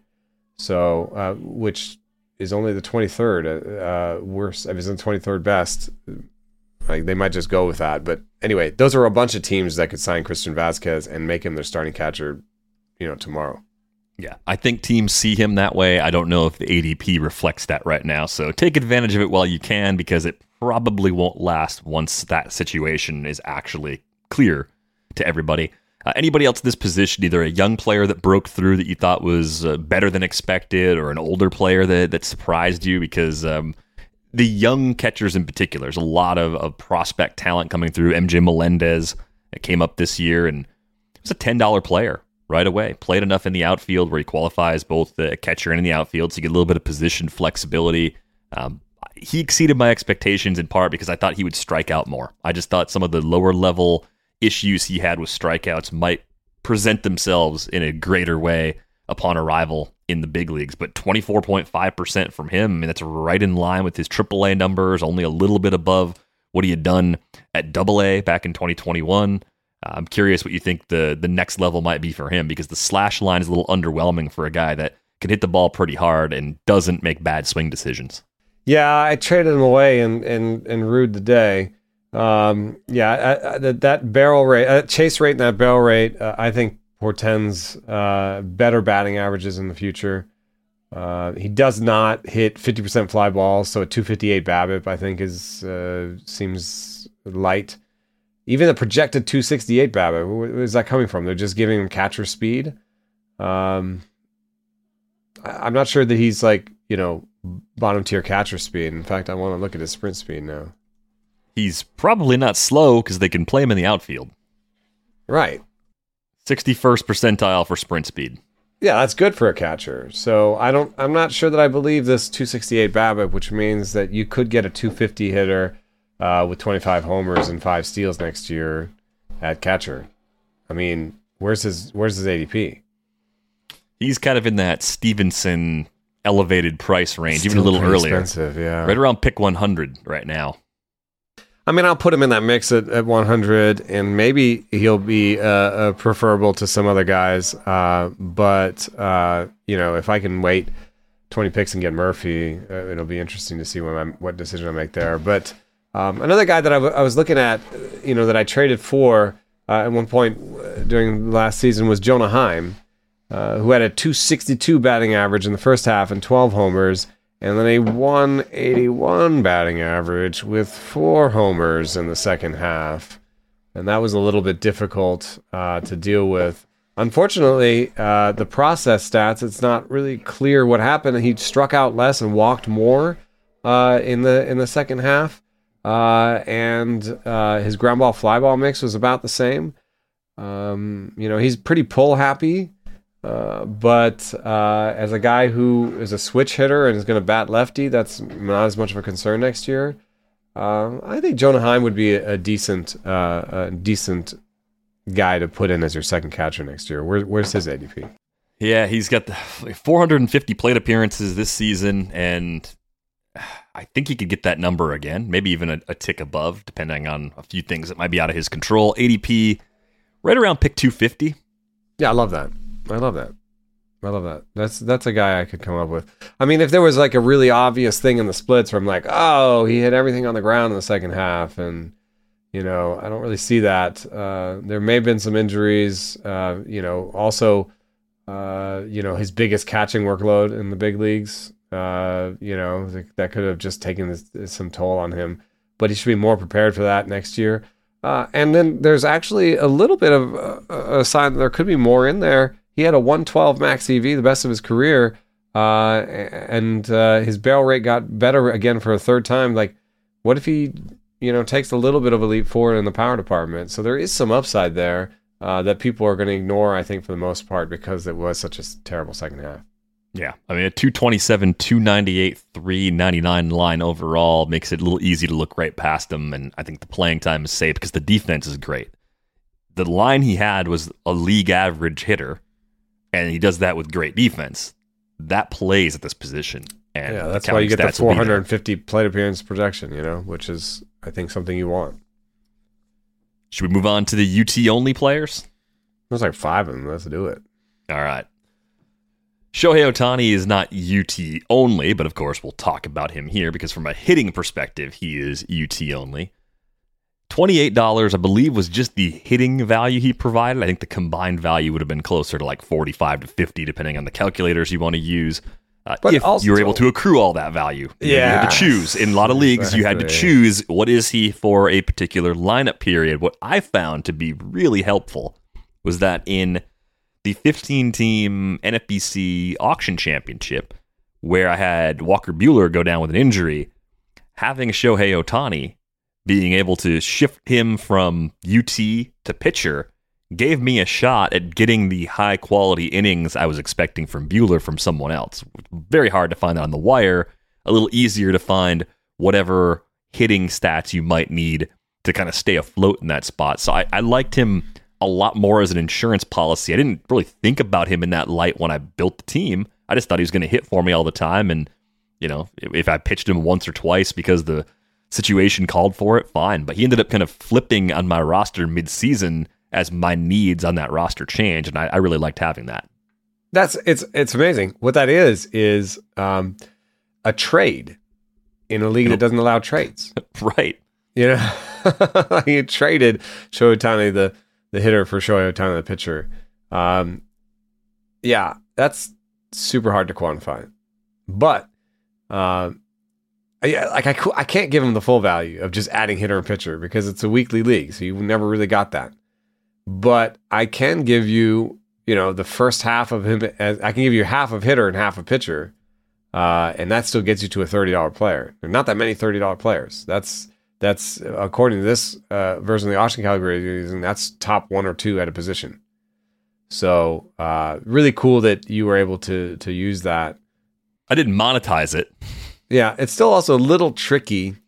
So, uh, which... is only the twenty-third uh, worst. If it's the twenty-third best, like they might just go with that. But anyway, those are a bunch of teams that could sign Christian Vasquez and make him their starting catcher, you know, tomorrow. Yeah, I think teams see him that way. I don't know if the A D P reflects that right now. So take advantage of it while you can, because it probably won't last once that situation is actually clear to everybody. Uh, anybody else in this position, either a young player that broke through that you thought was uh, better than expected, or an older player that, that surprised you? Because um, the young catchers in particular, there's a lot of, of prospect talent coming through. M J Melendez came up this year, and he was a ten dollar player right away. Played enough in the outfield where he qualifies both the catcher and in the outfield, so you get a little bit of position flexibility. Um, he exceeded my expectations in part because I thought he would strike out more. I just thought some of the lower level issues he had with strikeouts might present themselves in a greater way upon arrival in the big leagues. But twenty-four point five percent from him, I mean, that's right in line with his triple A numbers, only a little bit above what he had done at double A back in twenty twenty-one. Uh, I'm curious what you think the, the next level might be for him, because the slash line is a little underwhelming for a guy that can hit the ball pretty hard and doesn't make bad swing decisions. Yeah, I traded him away and, and, and rued the day. Um, yeah, I, I, that, that barrel rate, uh, chase rate and that barrel rate, uh, I think portends uh, better batting averages in the future. Uh, he does not hit fifty percent fly balls, so a two fifty-eight BABIP I think is uh, seems light. Even the projected two sixty-eight BABIP, where is that coming from? They're just giving him catcher speed. Um, I, I'm not sure that he's like, you know, bottom tier catcher speed. In fact, I want to look at his sprint speed now. He's probably not slow because they can play him in the outfield. Right. sixty-first percentile for sprint speed. Yeah, that's good for a catcher. So I don't, I'm not sure that I believe this two sixty-eight BABIP, which means that you could get a two fifty hitter uh, with twenty-five homers and five steals next year at catcher. I mean, where's his where's his A D P? He's kind of in that Stevenson elevated price range, Still even a little pretty earlier. Expensive, yeah. Right around pick one hundred right now. I mean, I'll put him in that mix at, at one hundred, and maybe he'll be uh, uh, preferable to some other guys. Uh, but, uh, you know, if I can wait twenty picks and get Murphy, uh, it'll be interesting to see what, I'm, what decision I make there. But um, another guy that I, w- I was looking at, you know, that I traded for uh, at one point during last season was Jonah Heim, uh, who had a two sixty-two batting average in the first half and twelve homers. And then a one eighty-one batting average with four homers in the second half. And that was a little bit difficult uh, to deal with. Unfortunately, uh, the process stats, it's not really clear what happened. He struck out less and walked more uh, in the in the second half. Uh, and uh, his ground ball fly ball mix was about the same. Um, you know, he's pretty pull happy. Uh, but uh, as a guy who is a switch hitter and is going to bat lefty, that's not as much of a concern next year. Uh, I think Jonah Heim would be a, a decent, uh, a decent guy to put in as your second catcher next year. Where, where's his A D P? Yeah, he's got the four hundred fifty plate appearances this season, and I think he could get that number again, maybe even a, a tick above, depending on a few things that might be out of his control. A D P right around pick two fifty. Yeah, I love that. I love that. I love that. That's that's a guy I could come up with. I mean, if there was like a really obvious thing in the splits where I'm like, oh, he hit everything on the ground in the second half, and you know, I don't really see that. Uh, there may have been some injuries. Uh, you know, also, uh, you know, his biggest catching workload in the big leagues. Uh, you know, th- that could have just taken this, some toll on him. But he should be more prepared for that next year. Uh, and then there's actually a little bit of uh, a sign that there could be more in there. He had a one twelve max E V, the best of his career, uh, and uh, his barrel rate got better again for a third time. Like, what if he, you know, takes a little bit of a leap forward in the power department? So there is some upside there uh, that people are going to ignore, I think, for the most part, because it was such a terrible second half. Yeah, I mean, a two twenty-seven, two ninety-eight, three ninety-nine line overall makes it a little easy to look right past him, and I think the playing time is safe because the defense is great. The line he had was a league average hitter, and he does that with great defense. That plays at this position. And yeah, that's why you get the four hundred fifty plate appearance projection, you know, which is, I think, something you want. Should we move on to the U T only players? There's like five of them. Let's do it. All right. Shohei Ohtani is not U T only, but of course we'll talk about him here because from a hitting perspective, he is U T only. twenty-eight dollars, I believe, was just the hitting value he provided. I think the combined value would have been closer to like forty-five to fifty, depending on the calculators you want to use. Uh, but if also, you were able to accrue all that value. Yeah. You had to choose. In a lot of leagues, exactly. You had to choose what is he for a particular lineup period. What I found to be really helpful was that in the fifteen-team N F B C auction championship, where I had Walker Buehler go down with an injury, having Shohei Ohtani, being able to shift him from U T to pitcher, gave me a shot at getting the high-quality innings I was expecting from Buehler from someone else. Very hard to find that on the wire. A little easier to find whatever hitting stats you might need to kind of stay afloat in that spot. So I, I liked him a lot more as an insurance policy. I didn't really think about him in that light when I built the team. I just thought he was going to hit for me all the time. And, you know, if I pitched him once or twice because the situation called for it, fine. But he ended up kind of flipping on my roster mid-season as my needs on that roster changed. And I, I really liked having that. That's, it's, it's amazing. What that is, is um, a trade in a league that doesn't allow trades. Right. You know, you traded Shohei Ohtani, the, the hitter, for Shohei Ohtani, the pitcher. Um, yeah, that's super hard to quantify. But, uh, I, like I, I can't give him the full value of just adding hitter and pitcher because it's a weekly league, so you never really got that. But I can give you, you know, the first half of him. As, I can give you half of hitter and half of pitcher, uh, and that still gets you to a thirty dollar player. There are not that many thirty dollar players. That's that's according to this uh, version of the auction calculator, that's top one or two at a position. So uh, really cool that you were able to to use that. I didn't monetize it. Yeah, it's still also a little tricky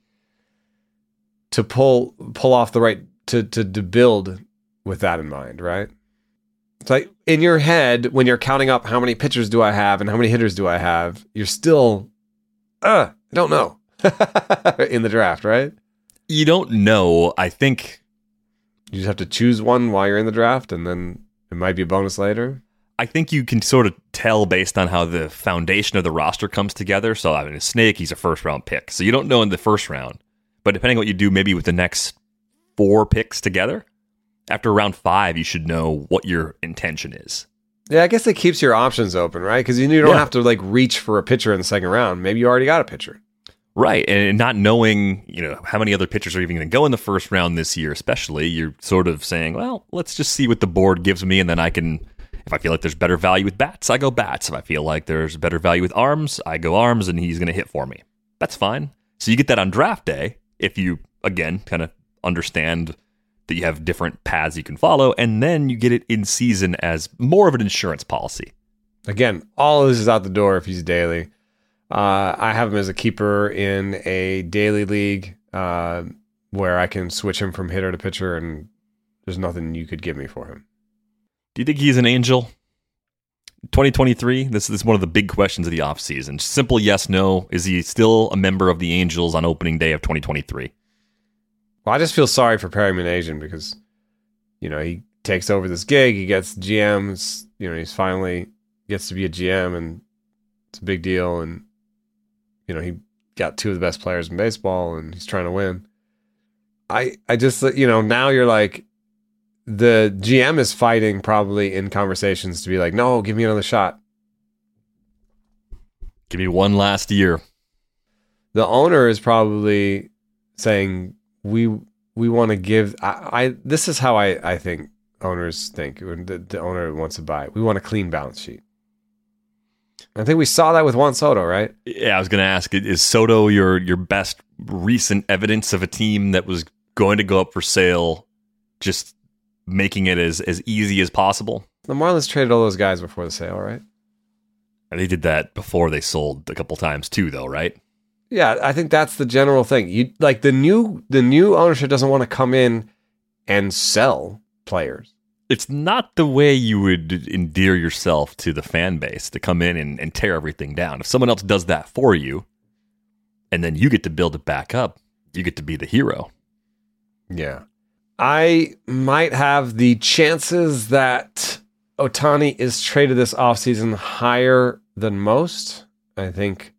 to pull pull off the right to to, to build with that in mind, right? It's like in your head when you're counting up how many pitchers do I have and how many hitters do I have, you're still, uh, I don't know in the draft, right? You don't know. I think you just have to choose one while you're in the draft, and then it might be a bonus later. I think you can sort of tell based on how the foundation of the roster comes together. So, I mean, a Snake, he's a first-round pick. So you don't know in the first round. But depending on what you do maybe with the next four picks together, after round five, you should know what your intention is. Yeah, I guess it keeps your options open, right? Because you don't yeah. have to, like, reach for a pitcher in the second round. Maybe you already got a pitcher. Right, and not knowing, you know, how many other pitchers are even going to go in the first round this year especially, you're sort of saying, well, let's just see what the board gives me, and then I can... If I feel like there's better value with bats, I go bats. If I feel like there's better value with arms, I go arms, and he's going to hit for me. That's fine. So you get that on draft day if you, again, kind of understand that you have different paths you can follow, and then you get it in season as more of an insurance policy. Again, all of this is out the door if he's daily. Uh, I have him as a keeper in a daily league uh, where I can switch him from hitter to pitcher, and there's nothing you could give me for him. Do you think he's an angel? twenty twenty-three, this, this is one of the big questions of the offseason. Simple yes, no. Is he still a member of the Angels on opening day of twenty twenty-three? Well, I just feel sorry for Perry Minasian because, you know, he takes over this gig. He gets G Ms. You know, he's finally gets to be a G M, and it's a big deal. And, you know, he got two of the best players in baseball, and he's trying to win. I, I just, you know, now you're like, the G M is fighting probably in conversations to be like, no, give me another shot. Give me one last year. The owner is probably saying, we we want to give, I, I this is how I, I think owners think when the, the owner wants to buy. We want a clean balance sheet. I think we saw that with Juan Soto, right? Yeah, I was going to ask, is Soto your your best recent evidence of a team that was going to go up for sale, just making it as, as easy as possible? The Marlins traded all those guys before the sale, right? And they did that before they sold a couple times too, though, right? Yeah, I think that's the general thing. You like the new the new ownership doesn't want to come in and sell players. It's not the way you would endear yourself to the fan base, to come in and, and tear everything down. If someone else does that for you, and then you get to build it back up, you get to be the hero. Yeah. I might have the chances that Ohtani is traded this offseason higher than most. I think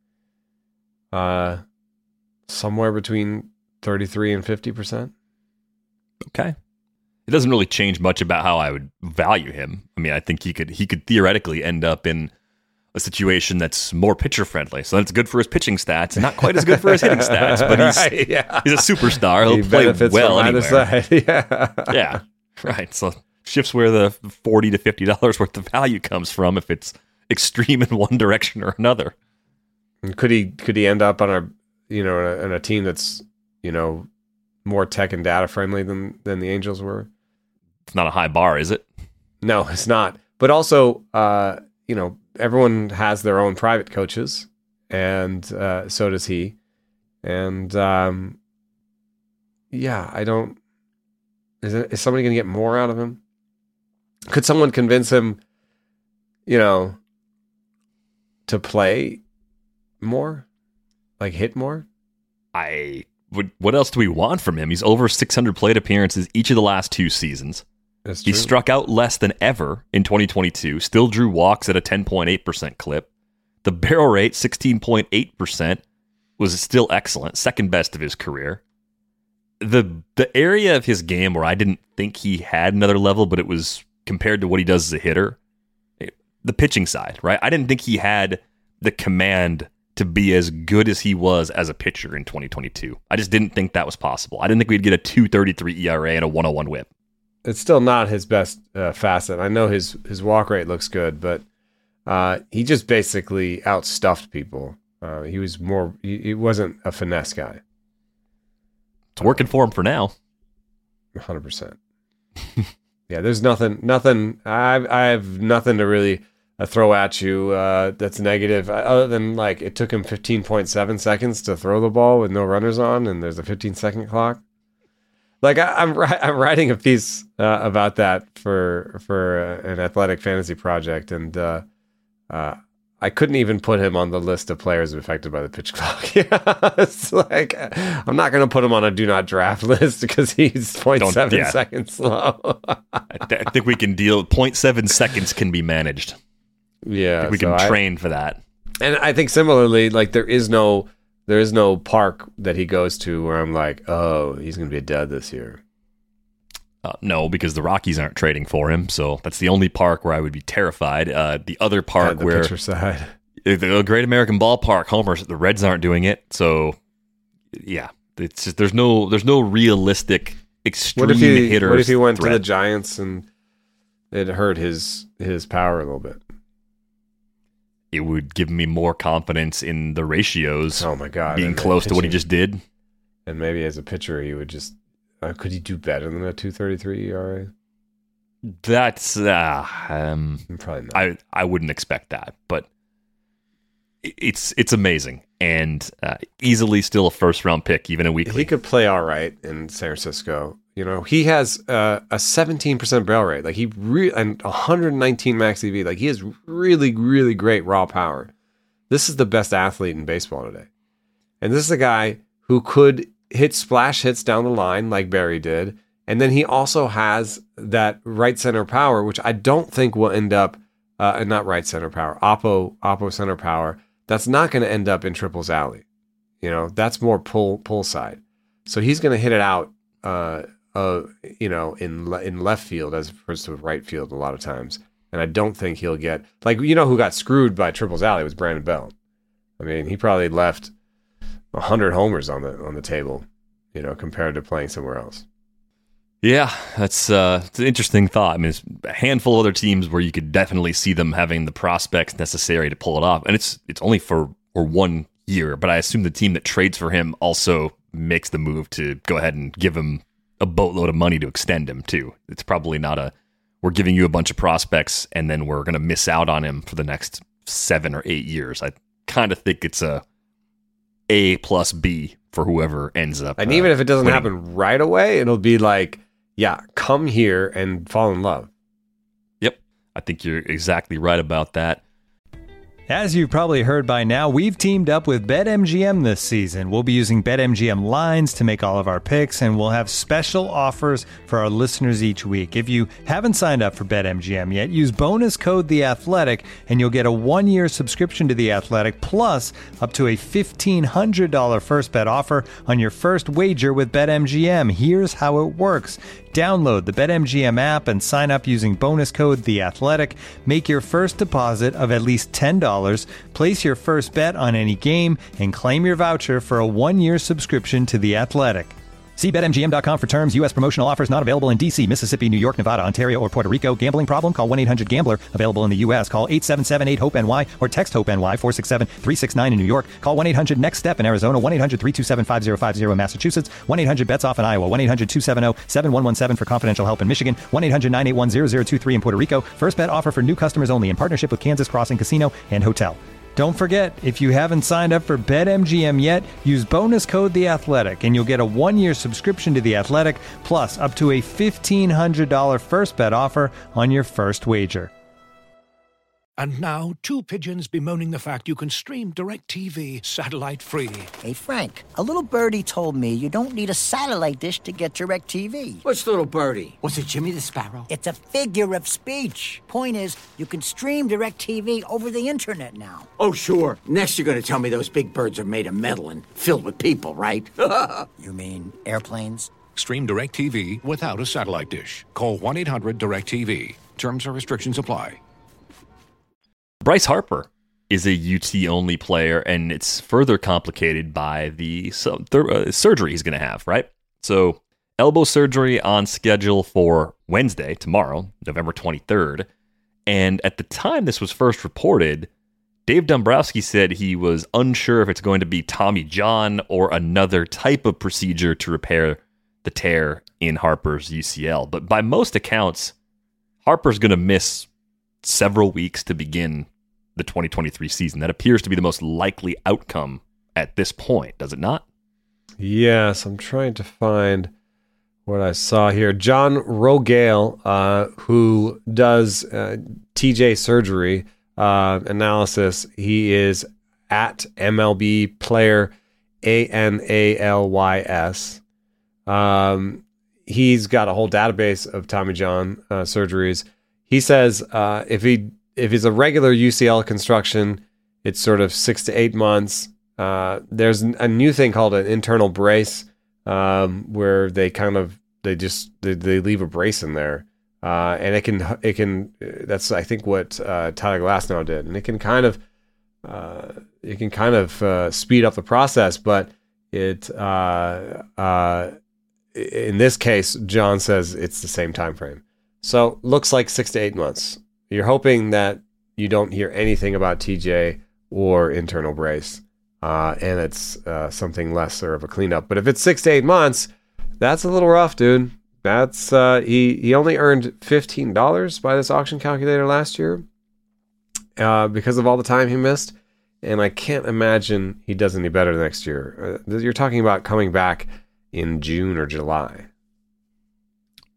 uh, somewhere between thirty-three and fifty percent. Okay. It doesn't really change much about how I would value him. I mean, I think he could he could theoretically end up in a situation that's more pitcher friendly. So that's good for his pitching stats and not quite as good for his hitting stats, but he's right, yeah. he's a superstar. He'll he play benefits well from either anywhere. side. Yeah. Yeah. Right. So shifts where the forty to fifty dollars worth of value comes from if it's extreme in one direction or another. And could he could he end up on a you know in a, in a team that's, you know, more tech and data friendly than than the Angels were? It's not a high bar, is it? No, it's not. But also, uh, you know, everyone has their own private coaches, and uh, so does he. And um, yeah, I don't. Is it, is somebody going to get more out of him? Could someone convince him, you know, to play more, like hit more? I would. What else do we want from him? He's over six hundred plate appearances each of the last two seasons. That's He true. struck out less than ever in twenty twenty-two, still drew walks at a ten point eight percent clip. The barrel rate, sixteen point eight percent, was still excellent, second best of his career. The the area of his game where I didn't think he had another level, but it was compared to what he does as a hitter, the pitching side, right? I didn't think he had the command to be as good as he was as a pitcher in twenty twenty-two. I just didn't think that was possible. I didn't think we'd get a two thirty-three E R A and a one oh one whip. It's still not his best uh, facet. I know his his walk rate looks good, but uh, he just basically outstuffed people. Uh, he was more. He, he wasn't a finesse guy. It's working for him for now. one hundred percent. Yeah, there's nothing. Nothing. I I have nothing to really uh, throw at you uh, that's negative, uh, other than like it took him fifteen point seven seconds to throw the ball with no runners on, and there's a fifteen second clock. Like I, I'm, I'm writing a piece uh, about that for for uh, an athletic fantasy project, and uh, uh, I couldn't even put him on the list of players affected by the pitch clock. Yeah, it's like I'm not going to put him on a do not draft list because he's zero point seven yeah. seconds slow. I, th- I think we can deal. zero point seven seconds can be managed. Yeah, we so can I, train for that. And I think similarly, like there is no. There is no park that he goes to where I'm like, oh, he's going to be a dud this year. Uh, no, because the Rockies aren't trading for him, so that's the only park where I would be terrified. Uh, the other park At the where pitcher side, the Great American Ballpark, homers, the Reds aren't doing it. So, yeah, it's just, there's no there's no realistic extreme what if he, hitter. What if he went threat. to the Giants and it hurt his his power a little bit? It would give me more confidence in the ratios. Oh my god, being and close to what he pitching. just did. And maybe as a pitcher, he would just uh, could he do better than a two thirty-three E R A? That's uh, um, Probably not. I I wouldn't expect that, but it's it's amazing and uh, easily still a first round pick even a week. He could play all right in San Francisco. You know, he has uh, a seventeen percent barrel rate. Like he re- and one hundred nineteen max E V. Like he has really, really great raw power. This is the best athlete in baseball today. And this is a guy who could hit splash hits down the line like Barry did. And then he also has that right center power, which I don't think will end up, uh, not right center power, oppo, oppo center power. That's not going to end up in triples alley. You know, that's more pull, pull side. So he's going to hit it out, uh, uh, you know, in le- in left field as opposed to right field a lot of times. And I don't think he'll get, like, you know, who got screwed by triples alley was Brandon Belt. I mean, he probably left a hundred homers on the on the table, you know, compared to playing somewhere else. Yeah, that's uh, it's an interesting thought. I mean, there's a handful of other teams where you could definitely see them having the prospects necessary to pull it off, and it's it's only for or one year. But I assume the team that trades for him also makes the move to go ahead and give him a boatload of money to extend him too. It's probably not a we're giving you a bunch of prospects and then we're going to miss out on him for the next seven or eight years. I kind of think it's a A plus B for whoever ends up. And uh, even if it doesn't winning. happen right away, it'll be like, yeah, come here and fall in love. Yep. I think you're exactly right about that. As you've probably heard by now, we've teamed up with BetMGM this season. We'll be using BetMGM lines to make all of our picks, and we'll have special offers for our listeners each week. If you haven't signed up for BetMGM yet, use bonus code The Athletic, and you'll get a one-year subscription to The Athletic, plus up to a fifteen hundred dollars first bet offer on your first wager with BetMGM. Here's how it works. Download the BetMGM app and sign up using bonus code The Athletic. Make your first deposit of at least ten dollars. Place your first bet on any game and claim your voucher for a one-year subscription to The Athletic. See Bet M G M dot com for terms. U S promotional offers not available in D C, Mississippi, New York, Nevada, Ontario, or Puerto Rico. Gambling problem? Call one eight hundred gambler. Available in the U S. Call eight seven seven eight hope N Y or text HOPE-NY four six seven three six nine in New York. Call one eight hundred next step in Arizona. one eight hundred three two seven five zero five zero in Massachusetts. one eight hundred bets off in Iowa. one eight hundred two seven zero seven one one seven for confidential help in Michigan. one eight hundred nine eight one zero zero two three in Puerto Rico. First bet offer for new customers only in partnership with Kansas Crossing Casino and Hotel. Don't forget, if you haven't signed up for BetMGM yet, use bonus code The Athletic, and you'll get a one-year subscription to The Athletic, plus up to a fifteen hundred dollars first bet offer on your first wager. And now, two pigeons bemoaning the fact you can stream DirecTV satellite-free. Hey, Frank, a little birdie told me you don't need a satellite dish to get DirecTV. What's little birdie? Was it Jimmy the Sparrow? It's a figure of speech. Point is, you can stream DirecTV over the internet now. Oh, sure. Next you're going to tell me those big birds are made of metal and filled with people, right? You mean airplanes? Stream DirecTV without a satellite dish. Call one eight hundred direct T V. Terms and restrictions apply. Bryce Harper is a U T-only player, and it's further complicated by the so, th- uh, surgery he's going to have, right? So, elbow surgery on schedule for Wednesday, tomorrow, November twenty-third. And at the time this was first reported, Dave Dombrowski said he was unsure if it's going to be Tommy John or another type of procedure to repair the tear in Harper's U C L. But by most accounts, Harper's going to miss several weeks to begin the twenty twenty-three season. That appears to be the most likely outcome at this point, does it not? Yes, I'm trying to find what I saw here. John Rogale, uh, who does uh, T J surgery uh, analysis, he is at M L B player A N A L Y S. Um, he's got a whole database of Tommy John uh, surgeries. He says uh, if he if it's a regular U C L construction, it's sort of six to eight months. Uh, there's a new thing called an internal brace, um, where they kind of they just they, they leave a brace in there, uh, and it can it can that's I think what uh, Tyler Glasnow did, and it can kind of uh, it can kind of uh, speed up the process, but it uh, uh, in this case, John says it's the same time frame. So looks like six to eight months. You're hoping that you don't hear anything about T J or internal brace, uh, and it's uh, something lesser of a cleanup. But if it's six to eight months, that's a little rough, dude. That's uh, he he only earned fifteen dollars by this auction calculator last year uh, because of all the time he missed, and I can't imagine he does any better next year. Uh, you're talking about coming back in June or July.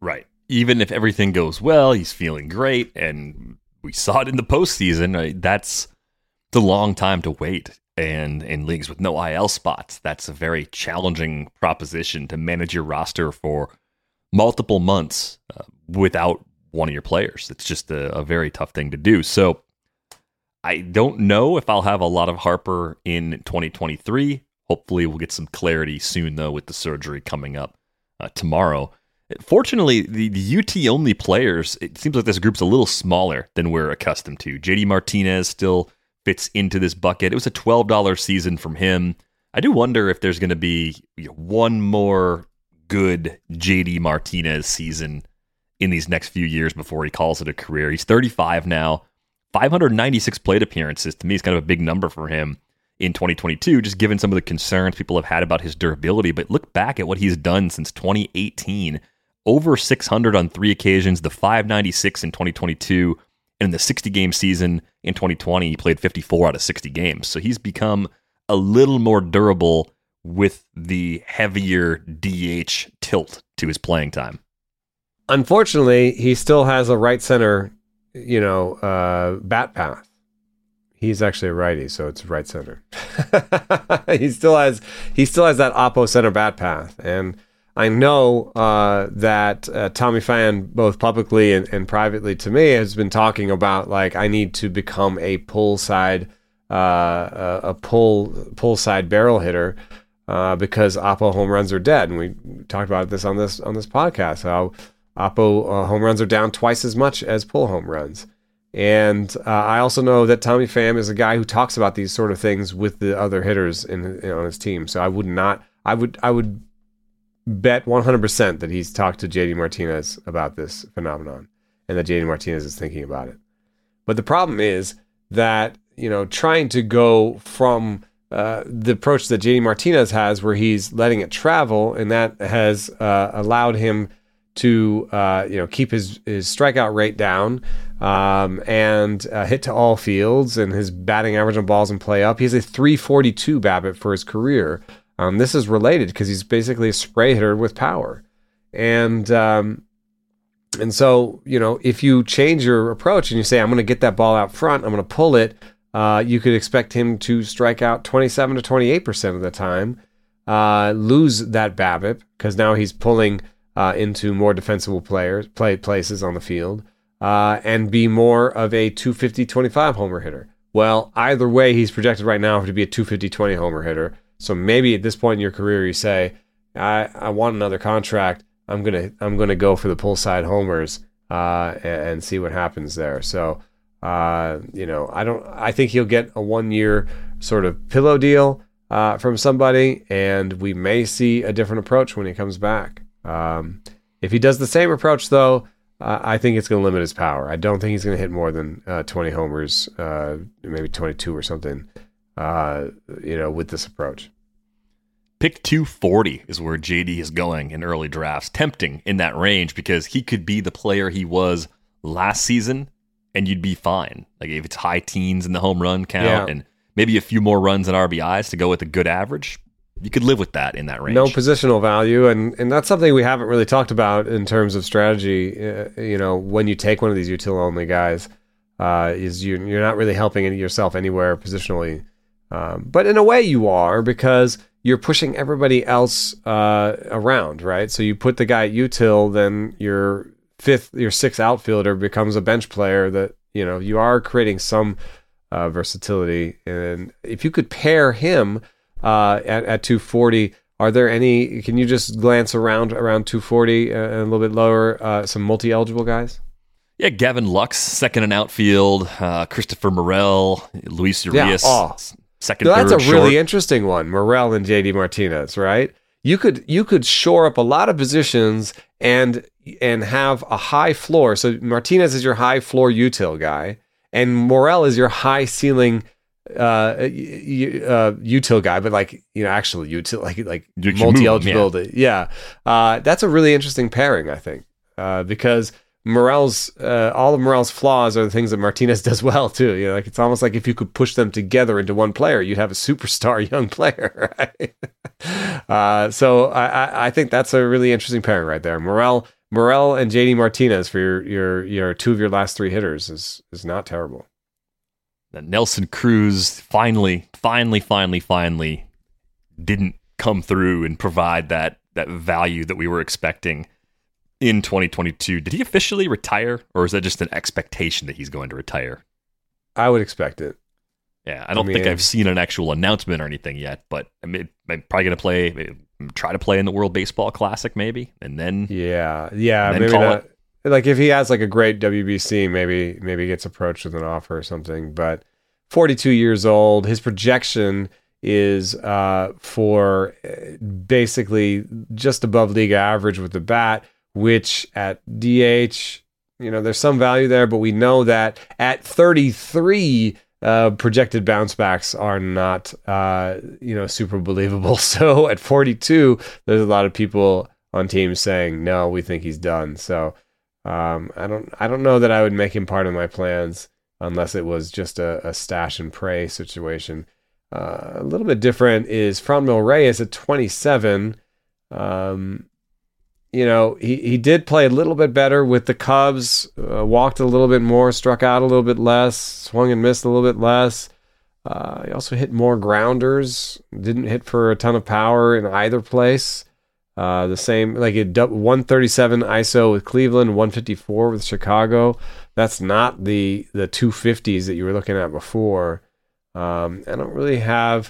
Right. Even if everything goes well, he's feeling great, and we saw it in the postseason. Right? That's the long time to wait. And in leagues with no I L spots, that's a very challenging proposition to manage your roster for multiple months uh, without one of your players. It's just a, a very tough thing to do. So I don't know if I'll have a lot of Harper in twenty twenty-three. Hopefully we'll get some clarity soon, though, with the surgery coming up uh, tomorrow. Fortunately, the, the U T-only players, it seems like this group's a little smaller than we're accustomed to. J D Martinez still fits into this bucket. It was a twelve dollars season from him. I do wonder if there's going to be you know, one more good J D Martinez season in these next few years before he calls it a career. He's thirty-five now, five hundred ninety-six plate appearances. To me, is kind of a big number for him in twenty twenty-two, just given some of the concerns people have had about his durability. But look back at what he's done since twenty eighteen. Over six hundred on three occasions, the five ninety-six in twenty twenty-two, and in the sixty-game season in twenty twenty, he played fifty-four out of sixty games. So he's become a little more durable with the heavier D H tilt to his playing time. Unfortunately, he still has a right center, you know, uh, bat path. He's actually a righty, so it's right center. he still has he still has that oppo center bat path, and I know uh, that uh, Tommy Pham, both publicly and, and privately to me, has been talking about like I need to become a pull side, uh, a pull pull side barrel hitter uh, because oppo home runs are dead, and we talked about this on this on this podcast. How oppo uh, home runs are down twice as much as pull home runs, and uh, I also know that Tommy Pham is a guy who talks about these sort of things with the other hitters in, in on his team. So I would not, I would, I would. bet one hundred percent that he's talked to J D Martinez about this phenomenon and that J D Martinez is thinking about it. But the problem is that, you know, trying to go from uh, the approach that J D Martinez has where he's letting it travel, and that has uh, allowed him to, uh, you know, keep his, his strikeout rate down um, and uh, hit to all fields, and his batting average on balls in play up. He has a three forty-two BABIP for his career. Um, this is related because he's basically a spray hitter with power. And um, and so, you know, if you change your approach and you say, I'm going to get that ball out front, I'm going to pull it, uh, you could expect him to strike out twenty-seven to twenty-eight percent of the time, uh, lose that BABIP because now he's pulling uh, into more defensible players, play places on the field, uh, and be more of a two fifty twenty-five homer hitter. Well, either way, he's projected right now to be a two fifty twenty homer hitter. So maybe at this point in your career, you say, I, I want another contract. I'm gonna I'm gonna go for the pull side homers uh, and, and see what happens there. So uh, you know, I don't. I think he'll get a one year sort of pillow deal uh, from somebody, and we may see a different approach when he comes back. Um, if he does the same approach, though, uh, I think it's going to limit his power. I don't think he's going to hit more than uh, twenty homers, uh, maybe twenty-two or something. Uh, you know, with this approach. Pick two forty is where J D is going in early drafts. Tempting in that range because he could be the player he was last season and you'd be fine. Like if it's high teens in the home run count yeah. and maybe a few more runs and R B Is to go with a good average, you could live with that in that range. No positional value, and, and that's something we haven't really talked about in terms of strategy. Uh, you know, when you take one of these util-only guys, uh, is you, you're not really helping yourself anywhere positionally. Um, but in a way you are, because you're pushing everybody else uh, around, right? So you put the guy at util, then your fifth, your sixth outfielder becomes a bench player that, you know, you are creating some uh, versatility. And if you could pair him uh, at, at two forty, are there any, can you just glance around around two forty uh, and a little bit lower, uh, some multi-eligible guys? Yeah, Gavin Lux, second in outfield, uh, Christopher Morel, Luis Urias. Yeah. Oh. Second, no, that's third, a really short. interesting one, Morel and J D Martinez, right? You could you could shore up a lot of positions and and have a high floor. So Martinez is your high floor util guy, and Morel is your high ceiling uh, uh, util guy, but like you know, actually util like like multi eligibility. Yeah, yeah. Uh, that's a really interesting pairing, I think, uh, because Morel's uh, all of Morel's flaws are the things that Martinez does well too. You know, like it's almost like if you could push them together into one player, you'd have a superstar young player, right? uh, so I, I think that's a really interesting pairing right there. Morel Morel and J D Martinez for your your your two of your last three hitters is is not terrible. That Nelson Cruz finally, finally, finally, finally didn't come through and provide that that value that we were expecting in twenty twenty-two. Did he officially retire, or is that just an expectation that he's going to retire? I would expect it. Yeah, I don't I mean, think I've seen an actual announcement or anything yet, but I mean, I'm probably going to play, try to play in the World Baseball Classic maybe, and then yeah, yeah, and then maybe call not. it. Like if he has like a great W B C, maybe maybe he gets approached with an offer or something. But forty-two years old, his projection is uh, for basically just above league average with the bat, which at D H, you know, there's some value there, but we know that at thirty-three. Uh, projected bounce backs are not, uh, you know, super believable. So at forty-two, there's a lot of people on teams saying, no, we think he's done. So um, I don't, I don't know that I would make him part of my plans unless it was just a, a stash and pray situation. Uh, a little bit different is Franmil Reyes at twenty-seven. Um, You know, he, he did play a little bit better with the Cubs, uh, walked a little bit more, struck out a little bit less, swung and missed a little bit less. Uh, he also hit more grounders, didn't hit for a ton of power in either place. Uh, the same, like it one thirty-seven I S O with Cleveland, one fifty-four with Chicago. That's not the the two fifties that you were looking at before. Um, I don't really have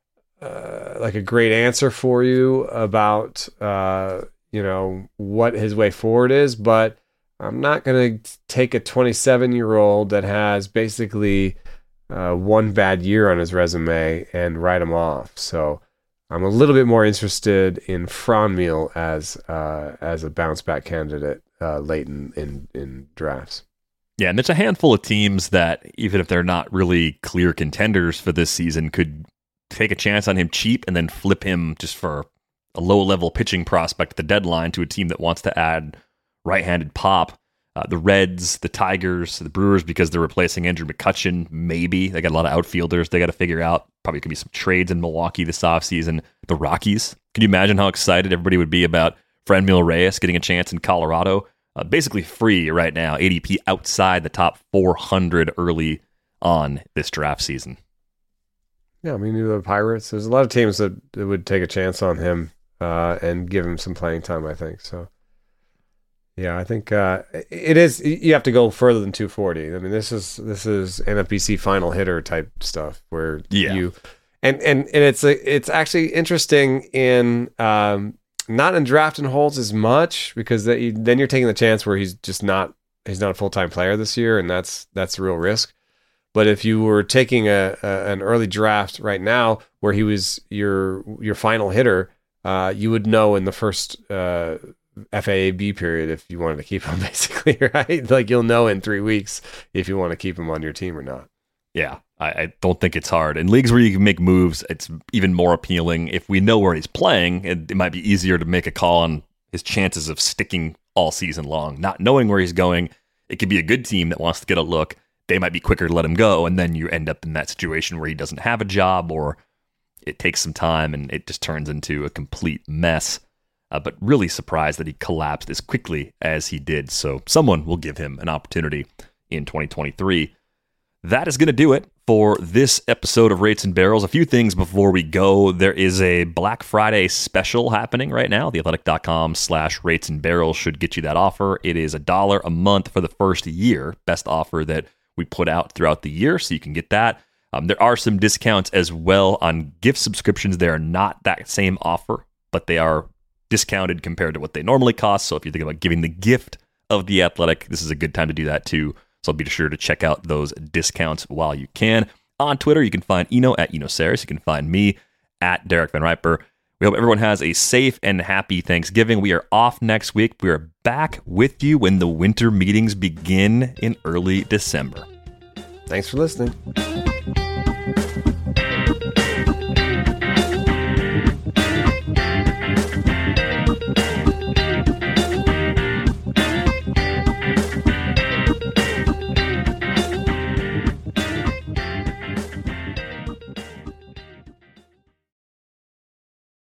uh, like a great answer for you about... Uh, you know, what his way forward is, but I'm not going to take a twenty-seven-year-old that has basically uh, one bad year on his resume and write him off. So I'm a little bit more interested in Franmil as uh, as a bounce-back candidate uh, late in, in, in drafts. Yeah, and there's a handful of teams that, even if they're not really clear contenders for this season, could take a chance on him cheap and then flip him just for a low-level pitching prospect at the deadline to a team that wants to add right-handed pop. Uh, the Reds, the Tigers, the Brewers, because they're replacing Andrew McCutchen, maybe. They got a lot of outfielders they got to figure out. Probably could be some trades in Milwaukee this offseason. The Rockies. Can you imagine how excited everybody would be about Franmil Reyes getting a chance in Colorado? Uh, basically free right now, A D P outside the top four hundred early on this draft season. Yeah, I mean, the Pirates. There's a lot of teams that, that would take a chance on him. Uh, and give him some playing time, I think. So, yeah, I think uh, it is. You have to go further than two forty. I mean, this is this is N F B C final hitter type stuff where yeah. you, and and and it's a, it's actually interesting in um, not in draft and holds as much because that you, then you're taking the chance where he's just not he's not a full time player this year, and that's that's a real risk. But if you were taking a, a an early draft right now where he was your your final hitter. Uh, you would know in the first uh, F A A B period if you wanted to keep him, basically, right? Like you'll know in three weeks if you want to keep him on your team or not. Yeah, I, I don't think it's hard. In leagues where you can make moves, it's even more appealing. If we know where he's playing, it, it might be easier to make a call on his chances of sticking all season long. Not knowing where he's going, it could be a good team that wants to get a look. They might be quicker to let him go, and then you end up in that situation where he doesn't have a job or it takes some time and it just turns into a complete mess. Uh, but really surprised that he collapsed as quickly as he did. So someone will give him an opportunity in twenty twenty-three. That is going to do it for this episode of Rates and Barrels. A few things before we go. There is a Black Friday special happening right now. Theathletic.com slash rates and barrels should get you that offer. It is a dollar a month for the first year. Best offer that we put out throughout the year, so you can get that. Um, there are some discounts as well on gift subscriptions. They are not that same offer, but they are discounted compared to what they normally cost. So if you're thinking about giving the gift of The Athletic, this is a good time to do that too. So be sure to check out those discounts while you can. On Twitter, you can find Eno at Eno Saris. You can find me at Derek Van Riper. We hope everyone has a safe and happy Thanksgiving. We are off next week. We are back with you when the winter meetings begin in early December. Thanks for listening.